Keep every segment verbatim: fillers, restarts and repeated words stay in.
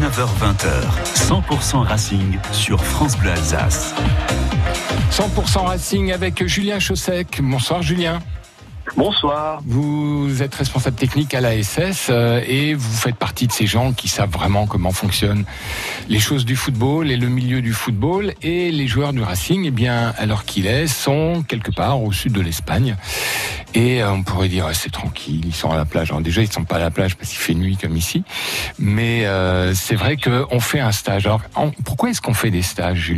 dix-neuf heures vingt, cent pour cent Racing sur France Bleu Alsace. cent pour cent Racing avec Julien Chaussec. Bonsoir Julien. Bonsoir. Vous êtes responsable technique à l'A S S euh, et vous faites partie de ces gens qui savent vraiment comment fonctionnent les choses du football et le milieu du football. Et les joueurs du Racing, eh bien, à l'heure qu'il est, sont quelque part au sud de l'Espagne. Et euh, on pourrait dire, c'est tranquille, ils sont à la plage. Alors déjà, ils ne sont pas à la plage parce qu'il fait nuit comme ici. Mais euh, c'est vrai qu'on fait un stage. Alors, on, pourquoi est-ce qu'on fait des stages, Julien ?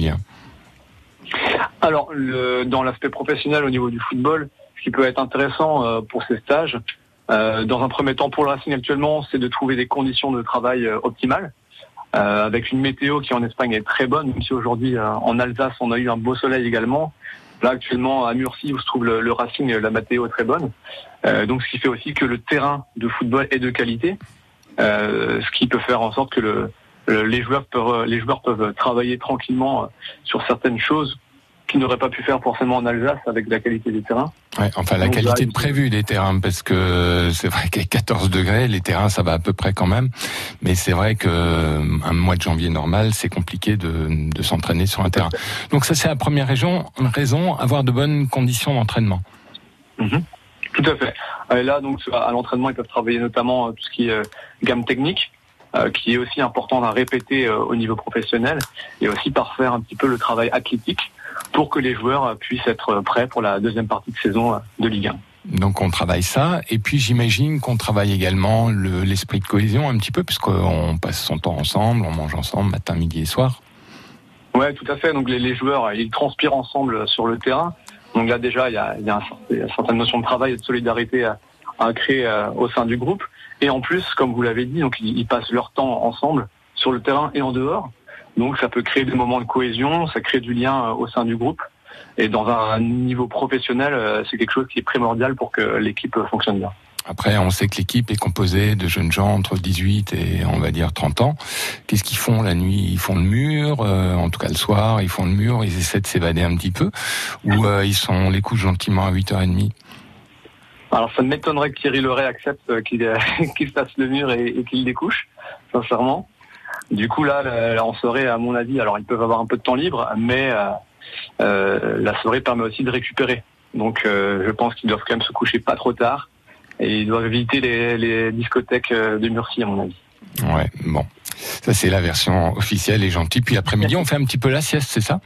Alors, le, dans l'aspect professionnel au niveau du football, ce qui peut être intéressant euh, pour ces stages, euh, dans un premier temps pour le Racing actuellement, c'est de trouver des conditions de travail euh, optimales, euh, avec une météo qui en Espagne est très bonne, même si aujourd'hui euh, en Alsace on a eu un beau soleil également. Là actuellement à Murcie où se trouve le, le Racing, la météo est très bonne, euh, donc ce qui fait aussi que le terrain de football est de qualité, euh, ce qui peut faire en sorte que le, le, les joueurs peuvent, les joueurs peuvent travailler tranquillement euh, sur certaines choses qu'ils n'auraient pas pu faire forcément en Alsace avec la qualité des terrains. Ouais, enfin la Donc, qualité là, de prévu des terrains, parce que c'est vrai qu'à quatorze degrés, les terrains ça va à peu près quand même, mais c'est vrai que un mois de janvier normal, c'est compliqué de, de s'entraîner sur un terrain. Donc ça c'est la première raison, raison, avoir de bonnes conditions d'entraînement. Mmh. Tout à fait. Et là donc à l'entraînement ils peuvent travailler notamment tout ce qui est euh, gamme technique, euh, qui est aussi important à répéter euh, au niveau professionnel, et aussi parfaire un petit peu le travail athlétique, pour que les joueurs puissent être prêts pour la deuxième partie de saison de Ligue un. Donc on travaille ça, et puis j'imagine qu'on travaille également le, l'esprit de cohésion un petit peu, puisqu'on passe son temps ensemble, on mange ensemble matin, midi et soir. Ouais, tout à fait. Donc les, les joueurs, ils transpirent ensemble sur le terrain. Donc là déjà, il y a, il y a, un, il y a une certaine notion de travail et de solidarité à, à créer euh, au sein du groupe. Et en plus, comme vous l'avez dit, donc ils, ils passent leur temps ensemble sur le terrain et en dehors. Donc ça peut créer des moments de cohésion, ça crée du lien au sein du groupe. Et dans un niveau professionnel, c'est quelque chose qui est primordial pour que l'équipe fonctionne bien. Après, on sait que l'équipe est composée de jeunes gens entre dix-huit et on va dire trente ans. Qu'est-ce qu'ils font la nuit ? Ils font le mur, euh, en tout cas le soir, ils font le mur, ils essaient de s'évader un petit peu, ou euh, ils sont, on les couche gentiment à huit heures trente. Alors ça ne m'étonnerait que Thierry Leray accepte qu'il, qu'il fasse le mur et, et qu'il les couche, sincèrement. Du coup, là, là, en soirée, à mon avis, alors ils peuvent avoir un peu de temps libre, mais euh, euh, la soirée permet aussi de récupérer. Donc, euh, je pense qu'ils doivent quand même se coucher pas trop tard et ils doivent éviter les, les discothèques de Murcie, à mon avis. Ouais, bon. Ça, c'est la version officielle et gentille. Puis l'après-midi, on fait un petit peu la sieste, c'est ça ?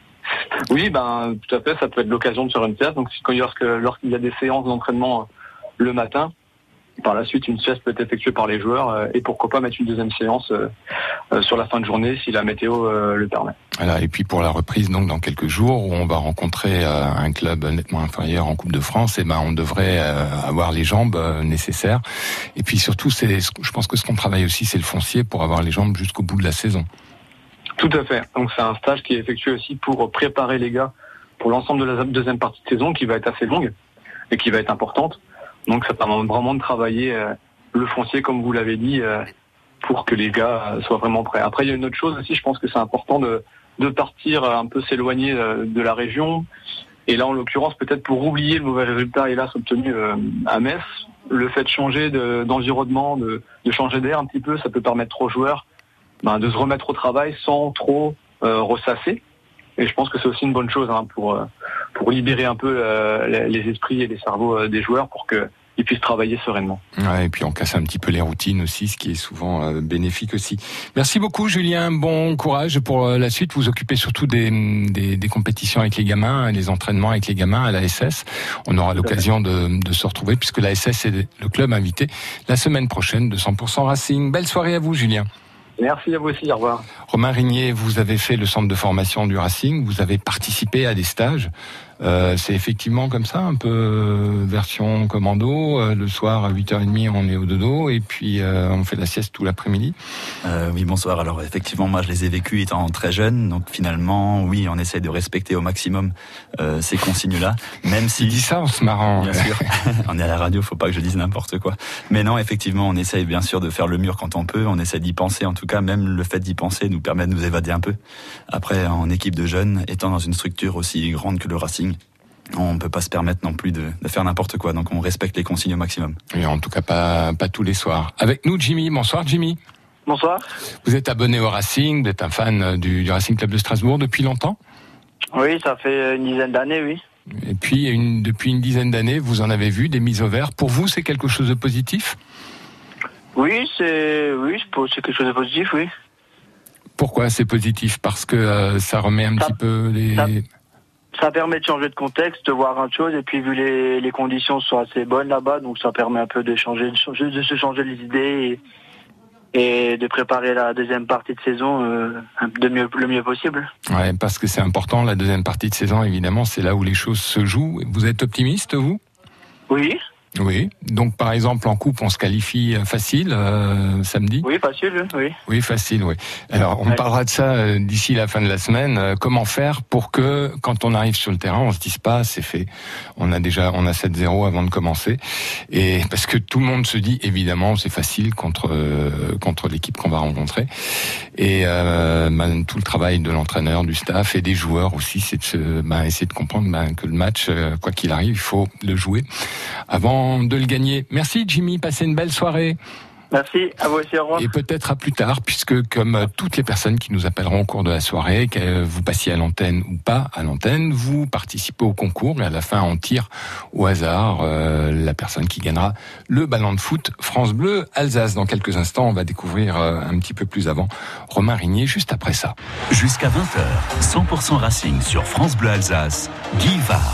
Oui, ben, tout à fait. Ça peut être l'occasion de faire une sieste. Donc, lorsque, lorsqu'il y a des séances d'entraînement le matin, par la suite, une sieste peut être effectuée par les joueurs euh, et pourquoi pas mettre une deuxième séance euh, euh, sur la fin de journée si la météo euh, le permet. Voilà, et puis pour la reprise, donc dans quelques jours, où on va rencontrer euh, un club nettement inférieur en Coupe de France, et ben on devrait euh, avoir les jambes euh, nécessaires. Et puis surtout, c'est, je pense que ce qu'on travaille aussi, c'est le foncier pour avoir les jambes jusqu'au bout de la saison. Tout à fait. Donc c'est un stage qui est effectué aussi pour préparer les gars pour l'ensemble de la deuxième partie de saison, qui va être assez longue et qui va être importante. Donc ça permet vraiment de travailler euh, le foncier, comme vous l'avez dit, euh, pour que les gars euh, soient vraiment prêts. Après, il y a une autre chose aussi, je pense que c'est important de, de partir un peu s'éloigner euh, de la région. Et là, en l'occurrence, peut-être pour oublier le mauvais résultat, hélas, obtenu euh, à Metz, le fait de changer de, d'environnement, de, de changer d'air un petit peu, ça peut permettre aux joueurs ben, de se remettre au travail sans trop euh, ressasser. Et je pense que c'est aussi une bonne chose hein, pour pour libérer un peu euh, les esprits et les cerveaux euh, des joueurs pour qu'ils puissent travailler sereinement. Ouais, et puis on casse un petit peu les routines aussi, ce qui est souvent euh, bénéfique aussi. Merci beaucoup Julien, bon courage pour euh, la suite. Vous occupez surtout des, des, des compétitions avec les gamins, les entraînements avec les gamins à l'A S S. On aura l'occasion de, de se retrouver puisque l'A S S est le club invité la semaine prochaine de cent pour cent Racing. Belle soirée à vous Julien. Merci à vous aussi, au revoir. Romain Rignier, vous avez fait le centre de formation du Racing, vous avez participé à des stages. Euh, c'est effectivement comme ça, un peu euh, version commando. Euh, le soir à huit heures trente, on est au dodo et puis euh, on fait la sieste tout l'après-midi. Euh, oui, bonsoir. Alors effectivement, moi je les ai vécus étant très jeune. Donc finalement, oui, on essaie de respecter au maximum euh, ces consignes-là. Même si... Tu dis ça en se marrant. Bien sûr. On est à la radio, faut pas que je dise n'importe quoi. Mais non, effectivement, on essaye bien sûr de faire le mur quand on peut. On essaie d'y penser. En tout cas, même le fait d'y penser nous permet de nous évader un peu. Après, en équipe de jeunes, étant dans une structure aussi grande que le Racing, on ne peut pas se permettre non plus de, de faire n'importe quoi. Donc on respecte les consignes au maximum. Et en tout cas, pas, pas tous les soirs. Avec nous, Jimmy. Bonsoir, Jimmy. Bonsoir. Vous êtes abonné au Racing, vous êtes un fan du, du Racing Club de Strasbourg depuis longtemps ? Oui, ça fait une dizaine d'années, oui. Et puis, une, depuis une dizaine d'années, vous en avez vu des mises au vert. Pour vous, c'est quelque chose de positif ? Oui, c'est oui, c'est quelque chose de positif, oui. Pourquoi c'est positif ? Parce que euh, ça remet un ça, petit peu les... Ça, ça permet de changer de contexte, de voir autre chose, et puis vu les, les conditions sont assez bonnes là-bas, donc ça permet un peu de changer, de, changer, de se changer les idées et, et de préparer la deuxième partie de saison euh, de mieux, le mieux possible. Ouais, parce que c'est important, la deuxième partie de saison, évidemment, c'est là où les choses se jouent. Vous êtes optimiste, vous ? Oui. Oui, donc par exemple en coupe on se qualifie facile euh, samedi. Oui, facile, oui. Oui, facile, oui. Alors on ouais. parlera de ça euh, d'ici la fin de la semaine. Euh, comment faire pour que quand on arrive sur le terrain, on se dise pas c'est fait. On a déjà on a sept zéro avant de commencer. Et parce que tout le monde se dit évidemment c'est facile contre euh, contre l'équipe qu'on va rencontrer. Et euh, ben, tout le travail de l'entraîneur, du staff et des joueurs aussi, c'est de se, ben, essayer de comprendre ben, que le match, euh, quoi qu'il arrive, il faut le jouer avant de le gagner. Merci Jimmy, passez une belle soirée. Merci, à vous aussi, au revoir. Et peut-être à plus tard, puisque comme toutes les personnes qui nous appelleront au cours de la soirée, que vous passiez à l'antenne ou pas à l'antenne, vous participez au concours et à la fin on tire au hasard euh, la personne qui gagnera le ballon de foot France Bleu Alsace. Dans quelques instants, on va découvrir euh, un petit peu plus avant Romain Rignier juste après ça. Jusqu'à vingt heures, cent pour cent Racing sur France Bleu Alsace, Guy Var.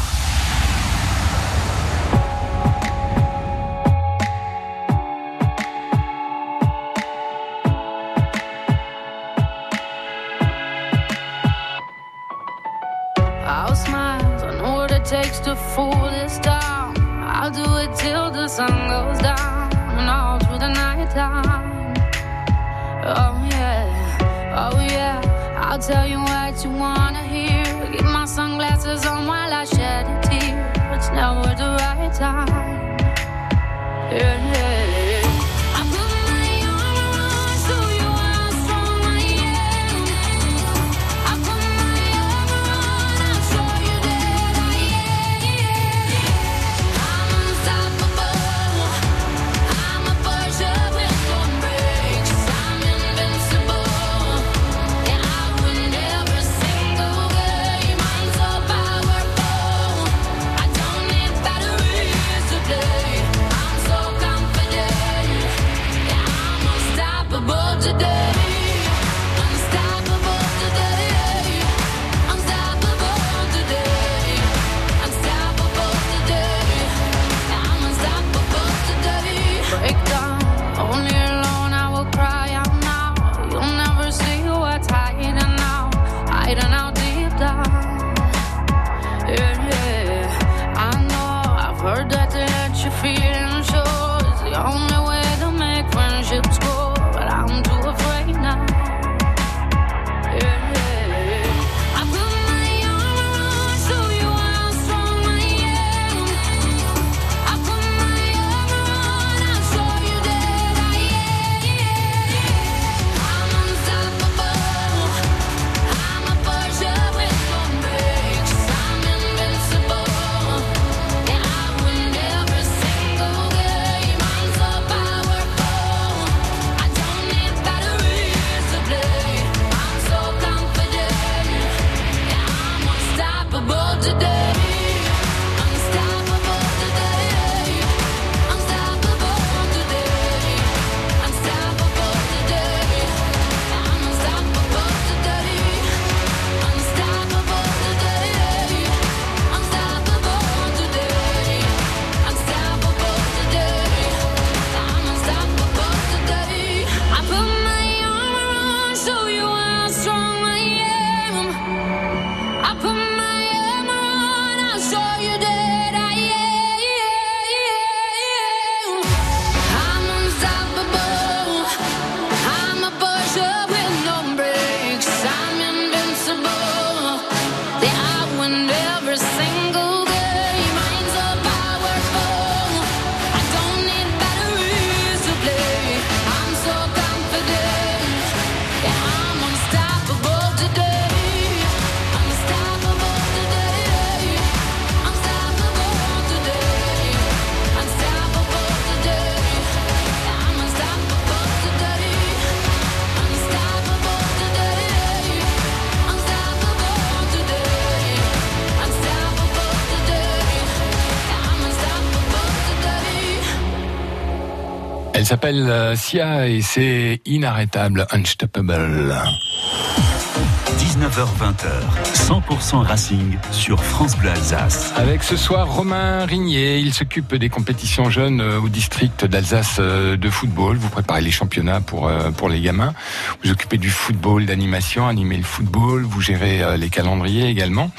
Takes to fool this town. I'll do it till the sun goes down and all through the night time. Oh yeah, oh yeah, I'll tell you what you wanna hear. Keep my sunglasses on while I shed a tear. It's never the right time. Yeah, yeah. Confident. s'appelle euh, Sia et c'est inarrêtable, unstoppable. dix-neuf heures vingt, cent pour cent Racing sur France Bleu Alsace. Avec ce soir Romain Rignier, il s'occupe des compétitions jeunes au district d'Alsace de football. Vous préparez les championnats pour pour les gamins. Vous occupez du football, d'animation, animez le football. Vous gérez les calendriers également.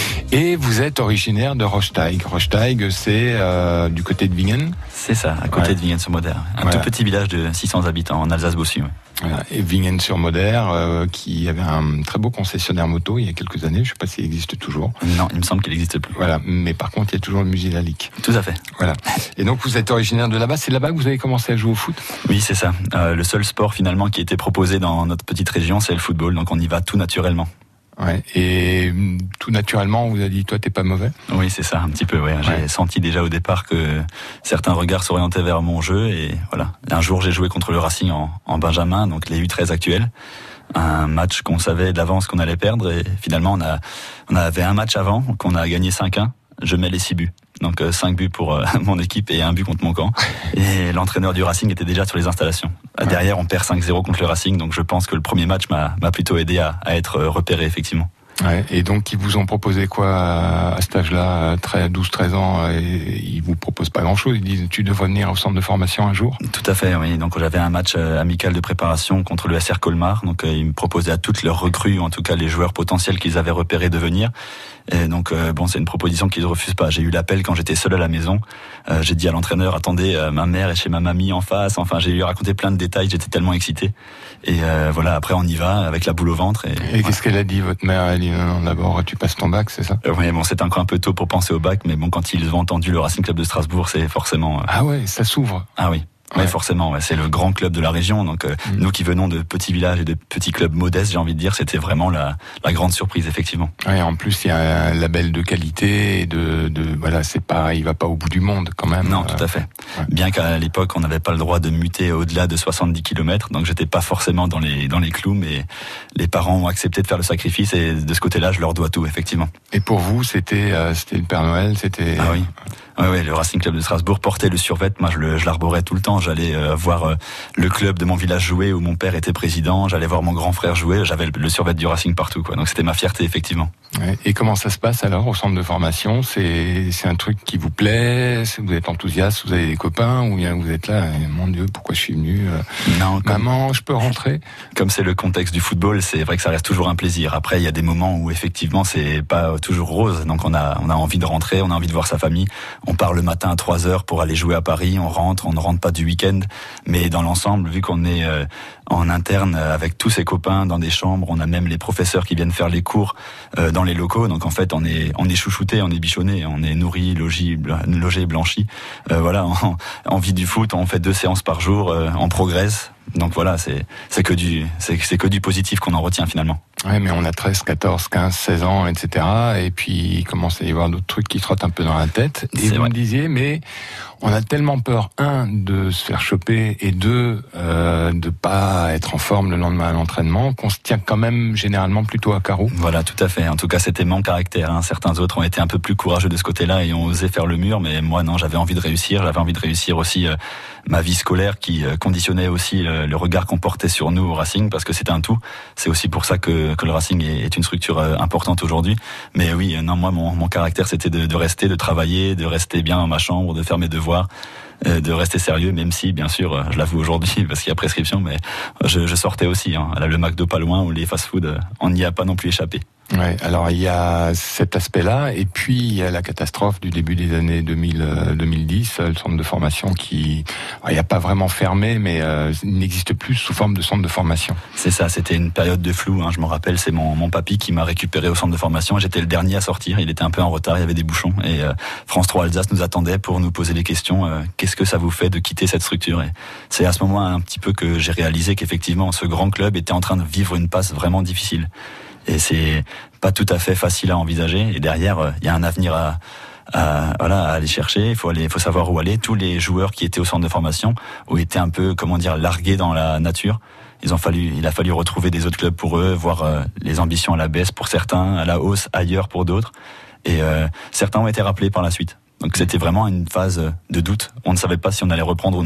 Et vous êtes originaire de Rochtaig. Rochtaig, c'est euh, du côté de Wingen. C'est ça, à côté ouais. de Wingen-sur-Moder. Un voilà. tout petit village de six cents habitants en Alsace-Bossu. Ouais. Voilà. Et Wingen-sur-Moder, euh, qui avait un très beau concessionnaire moto il y a quelques années. Je ne sais pas s'il existe toujours. Non, il me semble qu'il n'existe plus. Voilà. Mais par contre, il y a toujours le musée Lalique. Tout à fait. Voilà. Et donc, vous êtes originaire de là-bas. C'est là-bas que vous avez commencé à jouer au foot ? Oui, c'est ça. Euh, le seul sport finalement qui était proposé dans notre petite région, c'est le football. Donc, on y va tout naturellement. Ouais. Et tout naturellement, on vous a dit, toi, t'es pas mauvais ? Oui, c'est ça, un petit peu, ouais. J'ai ouais. senti déjà au départ que certains regards s'orientaient vers mon jeu et voilà. Un jour, j'ai joué contre le Racing en, en Benjamin, donc les U treize actuels. Un match qu'on savait d'avance qu'on allait perdre et finalement, on a, on avait un match avant qu'on a gagné cinq un. Je mets les six buts. Donc euh, cinq buts pour euh, mon équipe et un but contre mon camp. Et l'entraîneur du Racing était déjà sur les installations. Ouais. Derrière, on perd cinq zéro contre le Racing, donc je pense que le premier match m'a, m'a plutôt aidé à, à être repéré, effectivement. Ouais, et donc, ils vous ont proposé quoi à, à cet âge-là, douze treize ans, et ils vous proposent pas grand-chose, ils disent, tu devrais venir au centre de formation un jour ? Tout à fait, oui. Donc, j'avais un match euh, amical de préparation contre le S R Colmar, donc euh, ils me proposaient à toutes leurs recrues, en tout cas les joueurs potentiels qu'ils avaient repérés, de venir. Et donc, euh, bon, c'est une proposition qu'ils ne refusent pas. J'ai eu l'appel quand j'étais seul à la maison. Euh, j'ai dit à l'entraîneur, attendez, euh, ma mère est chez ma mamie en face. Enfin, j'ai lui raconté plein de détails. J'étais tellement excité. Et euh, voilà, après, on y va avec la boule au ventre. Et, et voilà. Qu'est-ce qu'elle a dit, votre mère ? Elle a dit, non, non, d'abord, tu passes ton bac, c'est ça ? euh, Oui, bon, c'était encore un peu tôt pour penser au bac. Mais bon, quand ils ont entendu le Racing Club de Strasbourg, c'est forcément... Euh... Ah ouais, ça s'ouvre. Ah oui. Oui, ouais. forcément, ouais. C'est le grand club de la région. Donc, euh, mmh. nous qui venons de petits villages et de petits clubs modestes, j'ai envie de dire, c'était vraiment la, la grande surprise, effectivement. Ouais, en plus, il y a un label de qualité et de, de, voilà, c'est pas, il va pas au bout du monde, quand même. Non, euh, tout à fait. Ouais. Bien qu'à l'époque, on n'avait pas le droit de muter au-delà de soixante-dix kilomètres, donc j'étais pas forcément dans les, dans les clous, mais les parents ont accepté de faire le sacrifice et de ce côté-là, je leur dois tout, effectivement. Et pour vous, c'était, euh, c'était le Père Noël, c'était... Ah oui. Oui, ouais, le Racing Club de Strasbourg portait le survêt. Moi, je, le, je l'arborais tout le temps. J'allais euh, voir euh, le club de mon village jouer où mon père était président. J'allais voir mon grand frère jouer. J'avais le, le survêt du Racing partout, quoi. Donc, c'était ma fierté, effectivement. Ouais. Et comment ça se passe alors au centre de formation ? C'est, c'est un truc qui vous plaît ? Vous êtes enthousiaste ? Vous avez des copains ? Ou bien vous êtes là, et, mon Dieu, pourquoi je suis venu ? Non, comme, maman, je peux rentrer ? Comme c'est le contexte du football, c'est vrai que ça reste toujours un plaisir. Après, il y a des moments où effectivement, c'est pas toujours rose. Donc, on a, on a envie de rentrer, on a envie de voir sa famille. On part le matin à trois heures pour aller jouer à Paris. On rentre, on ne rentre pas du week-end. Mais dans l'ensemble, vu qu'on est euh, en interne avec tous ses copains dans des chambres, on a même les professeurs qui viennent faire les cours euh, dans les locaux. Donc en fait, on est on est chouchouté, on est bichonné, on est nourri, logis, logé, blanchi. Euh, voilà, on, on vit du foot, on fait deux séances par jour, euh, on progresse. Donc voilà, c'est c'est que du c'est c'est que du positif qu'on en retient finalement. Ouais, mais on a treize, quatorze, quinze, seize ans, et cetera. Et puis il commence à y avoir d'autres trucs qui trottent un peu dans la tête. Et c'est vous vrai. me disiez, mais on a tellement peur, un, de se faire choper, et deux, euh, de pas être en forme le lendemain à l'entraînement, qu'on se tient quand même généralement plutôt à carreau. Voilà, tout à fait. En tout cas, c'était mon caractère. Hein. Certains autres ont été un peu plus courageux de ce côté-là et ont osé faire le mur, mais moi non, j'avais envie de réussir. J'avais envie de réussir aussi euh, ma vie scolaire qui euh, conditionnait aussi le, le regard qu'on portait sur nous au Racing, parce que c'était un tout. C'est aussi pour ça que, que le Racing est, est une structure euh, importante aujourd'hui. Mais oui, euh, non, moi, mon, mon caractère, c'était de, de rester, de travailler, de rester bien dans ma chambre, de faire mes devoirs, euh, de rester sérieux, même si, bien sûr, euh, je l'avoue aujourd'hui, parce qu'il y a prescription, mais je, je sortais aussi. Hein. Là, le McDo pas loin ou les fast-food, euh, on n'y a pas non plus échappé. Ouais, alors il y a cet aspect-là, et puis il y a la catastrophe du début des années deux mille, deux mille dix, le centre de formation qui, il n'y a pas vraiment fermé, mais euh, il n'existe plus sous forme de centre de formation. C'est ça, c'était une période de flou, hein, je me rappelle, c'est mon, mon papy qui m'a récupéré au centre de formation, j'étais le dernier à sortir, il était un peu en retard, il y avait des bouchons, et euh, France trois Alsace nous attendait pour nous poser les questions, euh, qu'est-ce que ça vous fait de quitter cette structure ? Et c'est à ce moment un petit peu que j'ai réalisé qu'effectivement ce grand club était en train de vivre une passe vraiment difficile. Et c'est pas tout à fait facile à envisager. Et derrière, il y a un avenir à, à, voilà, à aller chercher. Il faut aller, il faut savoir où aller. Tous les joueurs qui étaient au centre de formation ont été un peu, comment dire, largués dans la nature. Ils ont fallu, il a fallu retrouver des autres clubs pour eux, voir euh, les ambitions à la baisse pour certains, à la hausse ailleurs pour d'autres. Et euh, certains ont été rappelés par la suite. Donc c'était vraiment une phase de doute. On ne savait pas si on allait reprendre ou non.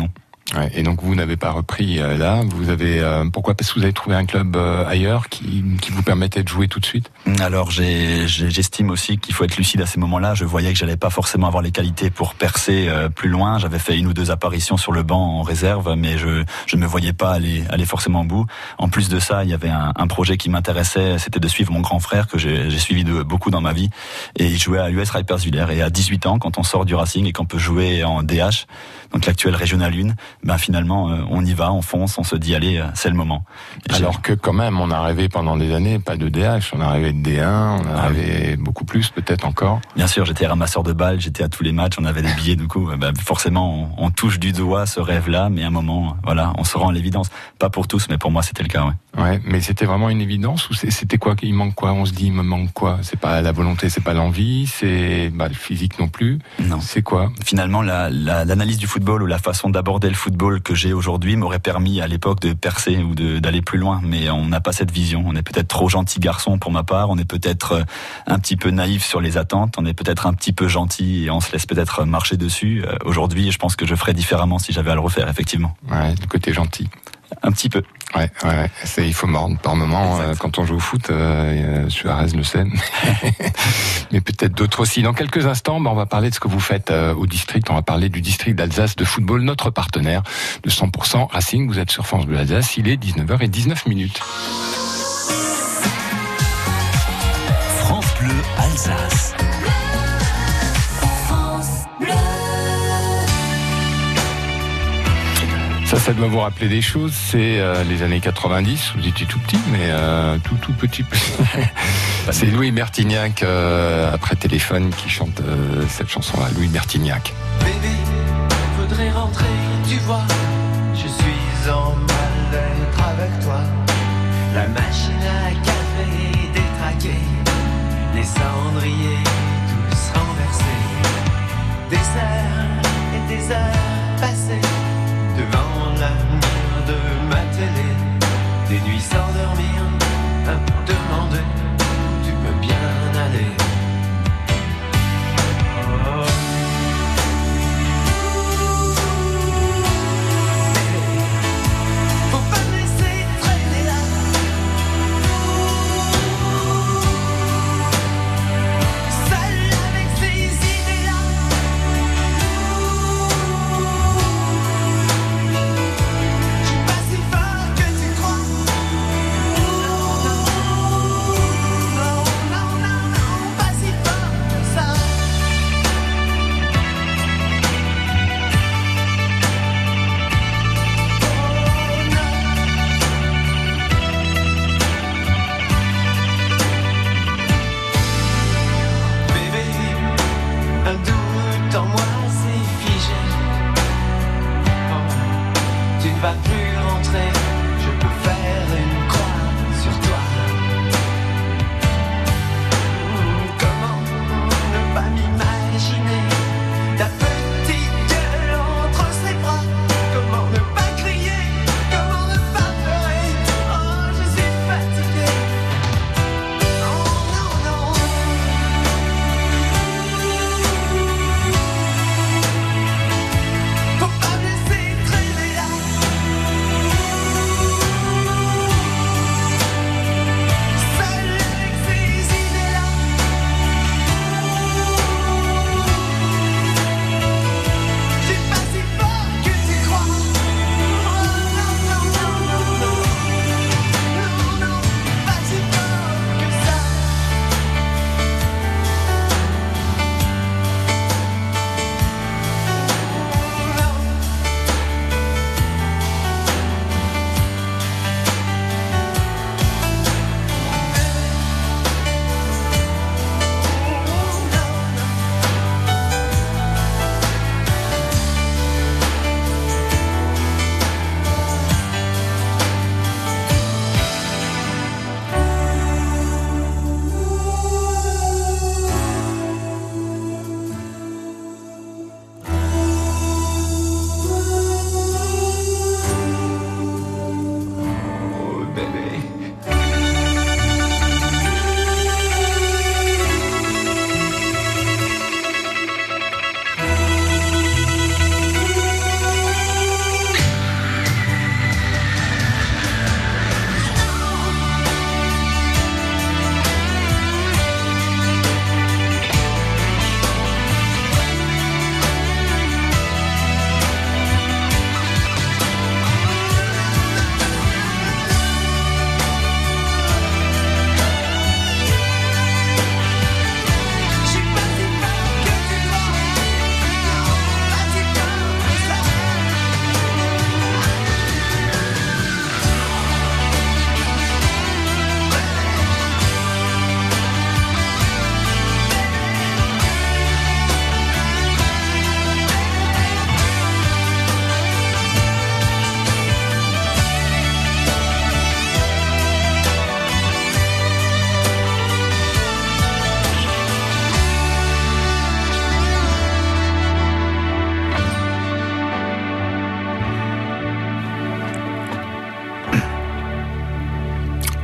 Ouais, et donc vous n'avez pas repris euh, là, vous avez euh, pourquoi? Parce que vous avez trouvé un club euh, ailleurs qui, qui vous permettait de jouer tout de suite? Alors j'ai, j'ai, j'estime aussi qu'il faut être lucide à ces moments-là. Je voyais que j'allais pas forcément avoir les qualités pour percer euh, plus loin. J'avais fait une ou deux apparitions sur le banc en réserve, mais je je me voyais pas aller aller forcément au bout. En plus de ça, il y avait un, un projet qui m'intéressait, c'était de suivre mon grand frère que j'ai, j'ai suivi de beaucoup dans ma vie, et il jouait à l'U S Reiperswiller. Et à dix-huit ans, quand on sort du Racing et qu'on peut jouer en D H, donc l'actuel Régional un, ben finalement euh, on y va, on fonce, on se dit allez, euh, c'est le moment. Et alors j'ai... que quand même on a rêvé pendant des années pas de D H, on a rêvé de D un, on a ah, rêvé oui. beaucoup plus peut-être encore. Bien sûr, j'étais ramasseur de balles, j'étais à tous les matchs, on avait des billets, du coup ben, forcément on, on touche du doigt ce rêve-là, mais à un moment voilà, on se rend à l'évidence. Pas pour tous, mais pour moi c'était le cas. Ouais. Ouais, mais c'était vraiment une évidence ou c'était quoi? Il manque quoi? On se dit il me manque quoi? C'est pas la volonté, c'est pas l'envie, c'est bah, le physique non plus. Non. C'est quoi? Finalement la, la, l'analyse du football ou la façon d'aborder le football que j'ai aujourd'hui m'aurait permis à l'époque de percer ou de, d'aller plus loin, mais on n'a pas cette vision. On est peut-être trop gentil garçon pour ma part, on est peut-être un petit peu naïf sur les attentes, on est peut-être un petit peu gentil et on se laisse peut-être marcher dessus. Aujourd'hui, je pense que je ferais différemment si j'avais à le refaire, effectivement. Ouais, le côté gentil. Un petit peu. Ouais, ouais, c'est, il faut mordre par moment euh, quand on joue au foot. Euh, Suarez le sait, mais peut-être d'autres aussi. Dans quelques instants, bah, on va parler de ce que vous faites euh, au district. On va parler du district d'Alsace de football, notre partenaire de cent pour cent Racing. Vous êtes sur France Bleu Alsace. Il est dix-neuf heures dix-neuf minutes. France Bleu Alsace. Ça, ça doit vous rappeler des choses. C'est euh, les années quatre-vingt-dix. Vous étiez tout petit, mais euh, tout tout petit. C'est Louis Bertignac, euh, après Téléphone, qui chante euh, cette chanson-là. Louis Bertignac. Bébé, faudrait rentrer, tu vois. Je suis en mal-être avec toi. La machine à café détraquée, les cendriers tous renversés. Des heures et des heures passées devant l'avenir de ma télé, des nuits sans dormir, à me demander où tu peux bien aller. Oh. Faut pas me laisser traîner là. Seul avec ces idées-là.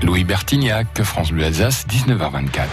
Louis Bertignac, France Bleu Alsace, dix-neuf heures vingt-quatre.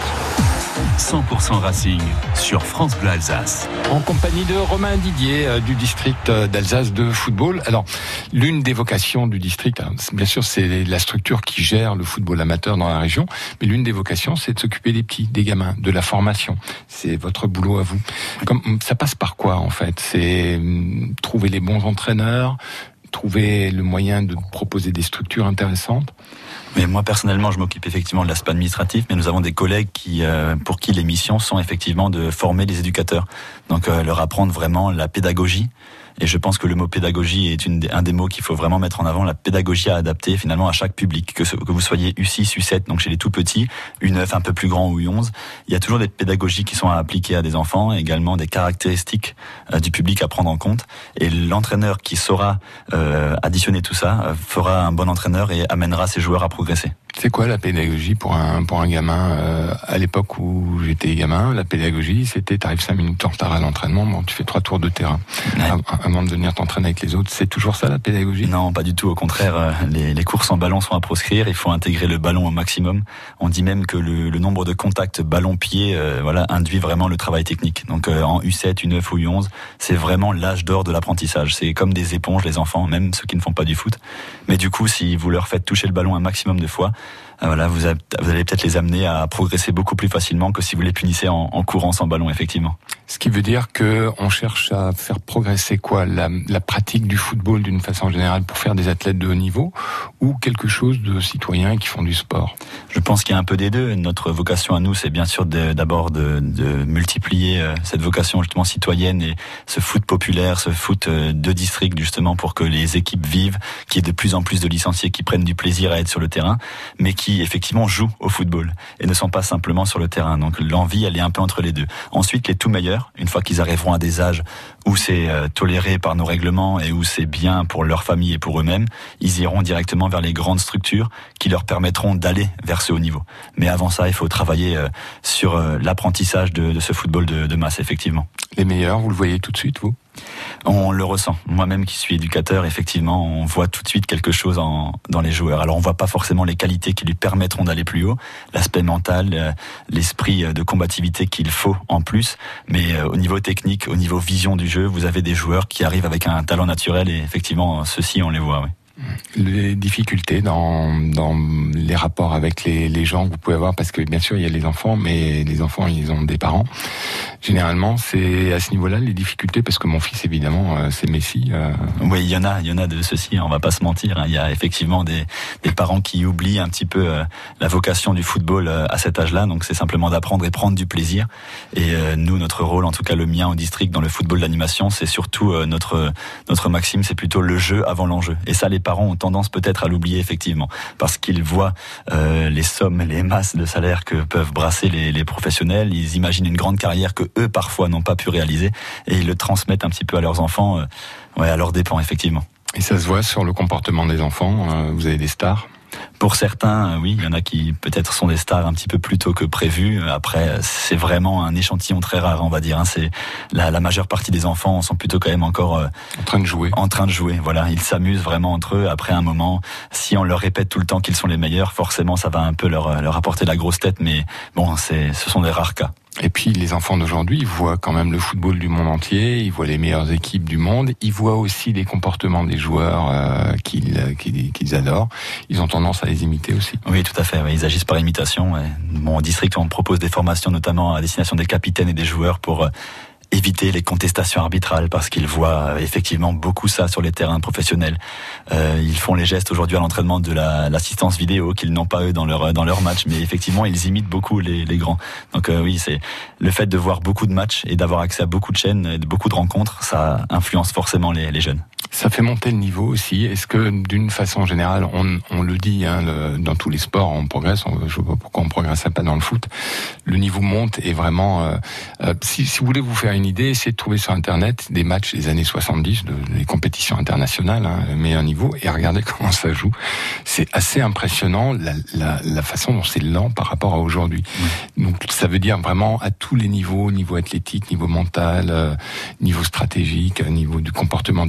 cent pour cent Racing sur France Bleu Alsace. En compagnie de Romain Didier euh, du district d'Alsace de football. Alors, l'une des vocations du district, hein, bien sûr, c'est la structure qui gère le football amateur dans la région, mais l'une des vocations, c'est de s'occuper des petits, des gamins, de la formation. C'est votre boulot à vous. Comme, ça passe par quoi, en fait? C'est hum, trouver les bons entraîneurs, trouver le moyen de proposer des structures intéressantes. Mais moi personnellement, je m'occupe effectivement de l'aspect administratif, mais nous avons des collègues qui, euh, pour qui les missions sont effectivement de former les éducateurs, donc euh, leur apprendre vraiment la pédagogie. Et je pense que le mot pédagogie est une, un des mots qu'il faut vraiment mettre en avant, la pédagogie à adapter finalement à chaque public, que, ce, que vous soyez U six, U sept, donc chez les tout petits, U neuf un peu plus grand ou U onze, il y a toujours des pédagogies qui sont à appliquer à des enfants, et également des caractéristiques euh, du public à prendre en compte. Et l'entraîneur qui saura euh, additionner tout ça euh, fera un bon entraîneur et amènera ses joueurs à progresser. C'est quoi la pédagogie pour un pour un gamin euh, à l'époque où j'étais gamin, la pédagogie, c'était t'arrives cinq minutes en retard à l'entraînement, bon, tu fais trois tours de terrain ouais. avant de venir t'entraîner avec les autres. C'est toujours ça la pédagogie? Non, pas du tout. Au contraire, euh, les, les courses en ballon sont à proscrire. Il faut intégrer le ballon au maximum. On dit même que le, le nombre de contacts ballon-pied, euh, voilà, induit vraiment le travail technique. Donc euh, en U sept, U neuf ou U onze, c'est vraiment l'âge d'or de l'apprentissage. C'est comme des éponges, les enfants, même ceux qui ne font pas du foot. Mais du coup, si vous leur faites toucher le ballon un maximum de fois, voilà, vous, avez, vous allez peut-être les amener à progresser beaucoup plus facilement que si vous les punissez en, en courant sans ballon, effectivement. Ce qui veut dire que on cherche à faire progresser quoi, la, la pratique du football d'une façon générale pour faire des athlètes de haut niveau, ou quelque chose de citoyens qui font du sport? Je pense qu'il y a un peu des deux. Notre vocation à nous, c'est bien sûr de, d'abord de, de multiplier cette vocation justement citoyenne et ce foot populaire, ce foot de district justement pour que les équipes vivent, qu'il y ait de plus en plus de licenciés qui prennent du plaisir à être sur le terrain, mais qui qui effectivement jouent au football et ne sont pas simplement sur le terrain. Donc l'envie, elle est un peu entre les deux. Ensuite, les tout meilleurs, une fois qu'ils arriveront à des âges où c'est euh, toléré par nos règlements et où c'est bien pour leur famille et pour eux-mêmes, ils iront directement vers les grandes structures qui leur permettront d'aller vers ce haut niveau. Mais avant ça, il faut travailler euh, sur euh, l'apprentissage de, de ce football de, de masse, effectivement. Les meilleurs, vous le voyez tout de suite, vous ? On le ressent. Moi-même qui suis éducateur, effectivement, on voit tout de suite quelque chose en, dans les joueurs. Alors on voit pas forcément les qualités qui lui permettront d'aller plus haut, l'aspect mental, l'esprit de combativité qu'il faut en plus, mais au niveau technique, au niveau vision du jeu, vous avez des joueurs qui arrivent avec un talent naturel et effectivement, ceux-ci, on les voit, oui. Les difficultés dans, dans les rapports avec les, les gens que vous pouvez avoir, parce que bien sûr il y a les enfants, mais les enfants ils ont des parents. Généralement c'est à ce niveau-là les difficultés, parce que mon fils évidemment c'est Messi. Euh... Oui, il y en a, il y en a de ceux-ci, on va pas se mentir. Hein. Il y a effectivement des, des parents qui oublient un petit peu euh, la vocation du football euh, à cet âge-là, donc c'est simplement d'apprendre et prendre du plaisir. Et euh, nous, notre rôle, en tout cas le mien au district dans le football d'animation, c'est surtout euh, notre notre maxime, c'est plutôt le jeu avant l'enjeu. Et ça, les parents ont tendance peut-être à l'oublier effectivement, parce qu'ils voient euh, les sommes, les masses de salaire que peuvent brasser les, les professionnels. Ils imaginent une grande carrière que eux parfois n'ont pas pu réaliser, et ils le transmettent un petit peu à leurs enfants, euh, ouais, à leurs dépens effectivement. Et ça se voit sur le comportement des enfants. Euh, vous avez des stars? Pour certains, oui, il y en a qui peut-être sont des stars un petit peu plus tôt que prévu. Après, c'est vraiment un échantillon très rare, on va dire. C'est la, la majeure partie des enfants sont plutôt quand même encore euh, en train de jouer. En train de jouer, voilà. Ils s'amusent vraiment entre eux. Après un moment, si on leur répète tout le temps qu'ils sont les meilleurs, forcément, ça va un peu leur leur apporter la grosse tête. Mais bon, c'est, ce sont des rares cas. Et puis les enfants d'aujourd'hui, ils voient quand même le football du monde entier, ils voient les meilleures équipes du monde, ils voient aussi les comportements des joueurs euh, qu'ils, qu'ils, qu'ils adorent. Ils ont tendance à les imiter aussi. Oui, tout à fait. Ouais. Ils agissent par imitation. Ouais. Bon, au district, on propose des formations notamment à destination des capitaines et des joueurs pour euh, éviter les contestations arbitrales, parce qu'ils voient euh, effectivement beaucoup ça sur les terrains professionnels. Euh, ils font les gestes aujourd'hui à l'entraînement de la, l'assistance vidéo qu'ils n'ont pas eux dans leur dans leur match, mais effectivement ils imitent beaucoup les, les grands. Donc euh, oui, c'est le fait de voir beaucoup de matchs et d'avoir accès à beaucoup de chaînes et de beaucoup de rencontres, ça influence forcément les, les jeunes. Ça fait monter le niveau aussi. Est-ce que d'une façon générale, on, on le dit, hein, le, dans tous les sports, on progresse. On, je vois pas pourquoi on progresserait pas dans le foot. Le niveau monte et vraiment. Euh, euh, si, si vous voulez vous faire une idée, essayez de trouver sur Internet des matchs des années soixante-dix, de, des compétitions internationales, hein, meilleur niveau, et regardez comment ça joue. C'est assez impressionnant la, la, la façon dont c'est lent par rapport à aujourd'hui. Mmh. Donc ça veut dire vraiment à tous les niveaux, niveau athlétique, niveau mental, euh, niveau stratégique, niveau du comportement d'une équipe.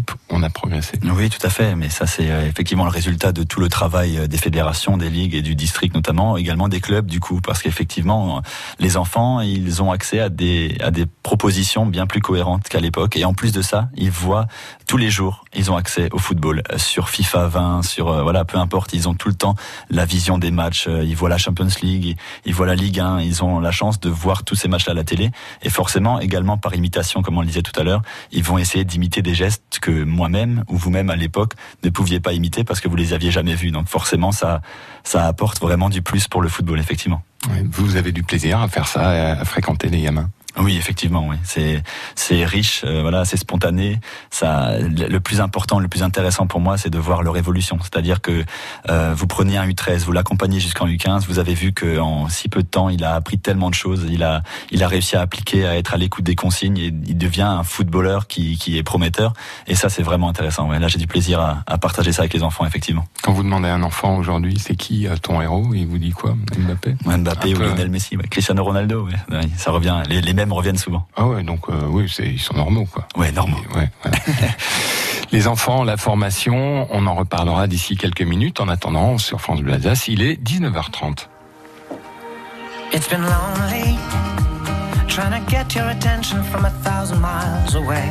équipe, on a progressé. Oui, tout à fait, mais ça c'est effectivement le résultat de tout le travail des fédérations, des ligues et du district notamment, également des clubs du coup, parce qu'effectivement les enfants, ils ont accès à des à des propositions bien plus cohérentes qu'à l'époque, et en plus de ça, ils voient tous les jours, ils ont accès au football sur FIFA vingt, sur euh, voilà, peu importe, ils ont tout le temps la vision des matchs, ils voient la Champions League, ils voient la Ligue un, ils ont la chance de voir tous ces matchs-là à la télé, et forcément également par imitation, comme on le disait tout à l'heure, ils vont essayer d'imiter des gestes que moi-même ou vous-même à l'époque ne pouviez pas imiter parce que vous les aviez jamais vus. Donc forcément, ça, ça apporte vraiment du plus pour le football, effectivement. Oui, vous avez du plaisir à faire ça, à fréquenter les gamins. Oui, effectivement, oui. C'est c'est riche, euh, voilà, c'est spontané. Ça, le plus important, le plus intéressant pour moi, c'est de voir leur évolution. C'est-à-dire que euh, vous prenez un U treize, vous l'accompagnez jusqu'en U quinze, vous avez vu que en si peu de temps, il a appris tellement de choses. Il a il a réussi à appliquer, à être à l'écoute des consignes, et il devient un footballeur qui qui est prometteur. Et ça, c'est vraiment intéressant. Ouais, là, j'ai du plaisir à, à partager ça avec les enfants, effectivement. Quand vous demandez à un enfant aujourd'hui, c'est qui ton héros, il vous dit quoi? Mbappé. Mbappé un ou peu... Lionel Messi, ouais. Cristiano Ronaldo. Ouais. Ouais, ça revient. Les, les mêmes reviennent souvent. Ah ouais, donc euh, oui, c'est, ils sont normaux, quoi. Ouais, normaux. Et, ouais, voilà. Les enfants, la formation, on en reparlera d'ici quelques minutes. En attendant, sur France Bleu Alsace, il est dix-neuf heures trente. It's been lonely, trying to get your attention from a thousand miles away.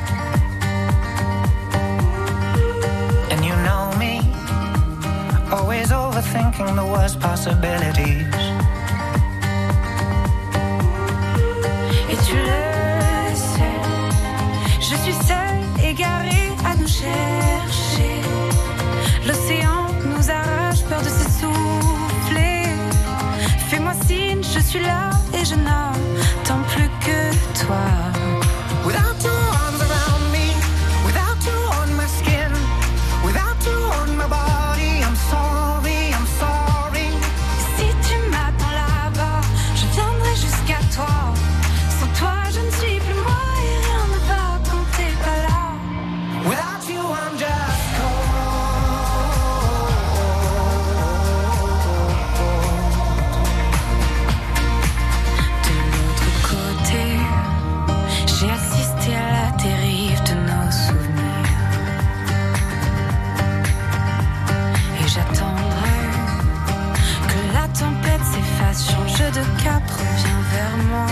And you know me, always overthinking the worst possibilities. Et tu le sais, je suis seule, égarée à nous chercher. L'océan nous arrache, peur de s'essouffler. Fais-moi signe, je suis là et je n'attends plus que toi. Without your arms around me, without you on my skin, without you on my body, I'm sorry, I'm sorry. Si tu m'attends là-bas, je viendrai jusqu'à toi. Sans toi, je ne suis plus moi et rien ne va quand t'es pas là. Without you, I'm just De l'autre côté, j'ai assisté à la dérive de nos souvenirs. Et j'attendrai que la tempête s'efface, change de cap, reviens vers moi.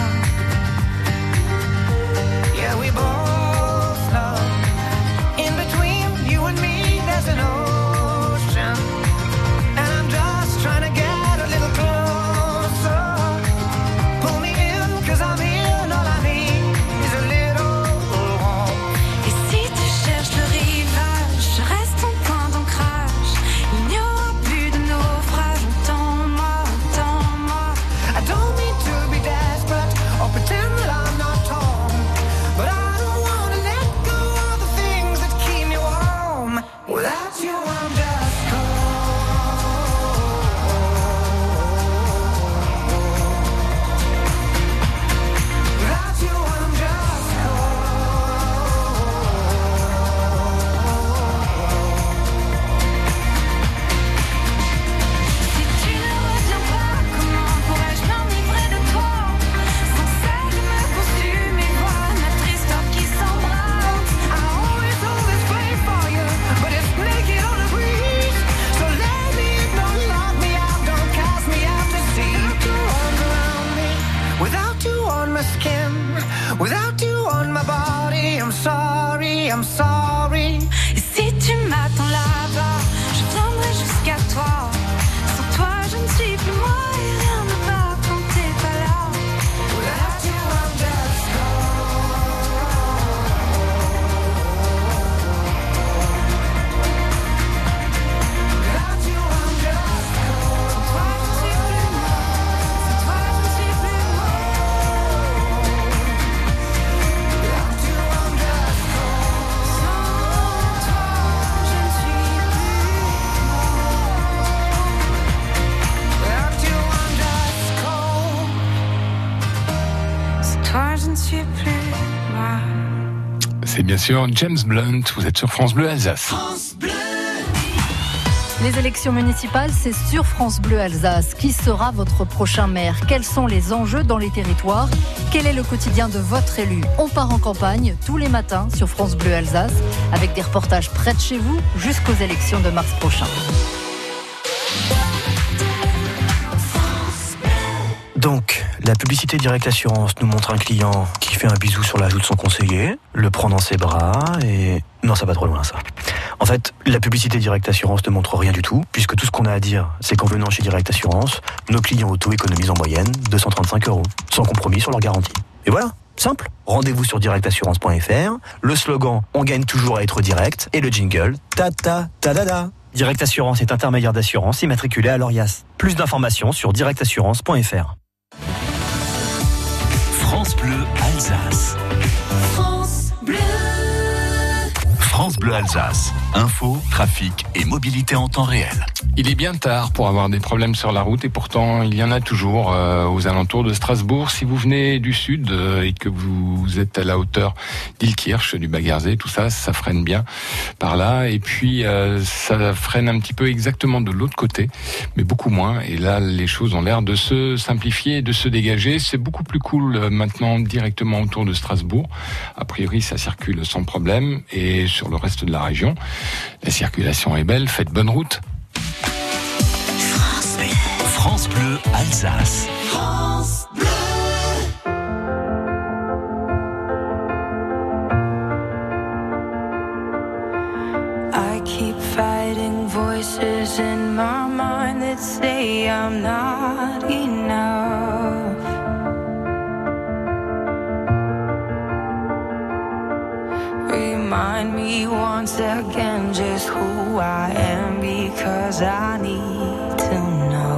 yeah, we both know. In between you and me, there's an ocean, and I'm just trying to get a little closer. Pull me in, 'cause I'm here, and all I need is a little warmth. Et si tu cherches le rivage, je reste ton point d'ancrage. Il n'y aura plus de naufrage. Entends-moi, entends-moi. I don't mean to be desperate or pretend that I'm not torn, but I don't wanna let go of the things that keep me warm. Without you, I'm just cold. Without you, I'm just Si tu ne reviens pas, comment pourrais-je m'enivrer de toi? Sans cesse me consume et voir notre histoire qui s'embrase. I always, always pray for you, but it's naked on a breeze. So let me in, don't lock me out, don't cast me out to sea. Without you arms around me, without you on my skin, without you on my body, I'm sorry, I'm sorry. Et si tu m'attends là-bas, je viendrai jusqu'à toi. Sans toi, je ne suis plus moi et rien ne va quand t'es pas là. Without you, I'm just Without you, I'm just Sans toi, je ne suis plus moi. Sans toi, je ne suis plus moi. Without you, I'm just Sans toi, je ne suis plus Without you, I'm just cold. Sans toi, je ne suis plus moi. C'est bien sûr James Blunt, vous êtes sur France Bleu Alsace. Les élections municipales, c'est sur France Bleu Alsace. Qui sera votre prochain maire? Quels sont les enjeux dans les territoires? Quel est le quotidien de votre élu? On part en campagne tous les matins sur France Bleu Alsace avec des reportages près de chez vous jusqu'aux élections de mars prochain. Donc, la publicité Direct Assurance nous montre un client qui fait un bisou sur la joue de son conseiller, le prend dans ses bras et... Non, ça va trop loin, ça. En fait, la publicité Direct Assurance ne montre rien du tout, puisque tout ce qu'on a à dire, c'est qu'en venant chez Direct Assurance, nos clients auto économisent en moyenne deux cent trente-cinq euros, sans compromis sur leur garantie. Et voilà, simple. Rendez-vous sur direct assurance point f r, le slogan « On gagne toujours à être direct » et le jingle « Ta ta ta da da ». Direct Assurance est intermédiaire d'assurance immatriculé à l'ORIAS. Plus d'informations sur direct assurance point f r. France Bleu Alsace. France Bleu. France Bleu Alsace. Info, trafic et mobilité en temps réel. Il est bien tard pour avoir des problèmes sur la route et pourtant il y en a toujours euh, aux alentours de Strasbourg. Si vous venez du sud euh, et que vous êtes à la hauteur d'Ilkirch, du Baguerzé, tout ça, ça freine bien par là. Et puis euh, ça freine un petit peu exactement de l'autre côté, mais beaucoup moins. Et là, les choses ont l'air de se simplifier et de se dégager. C'est beaucoup plus cool euh, maintenant directement autour de Strasbourg. A priori, ça circule sans problème. Et sur le reste de la région, la circulation est belle. Faites bonne route. France Bleu. France Bleu Alsace. France Bleu. I keep fighting voices in my mind that say I'm not enough. Remind me once again just who I am, because I need to know.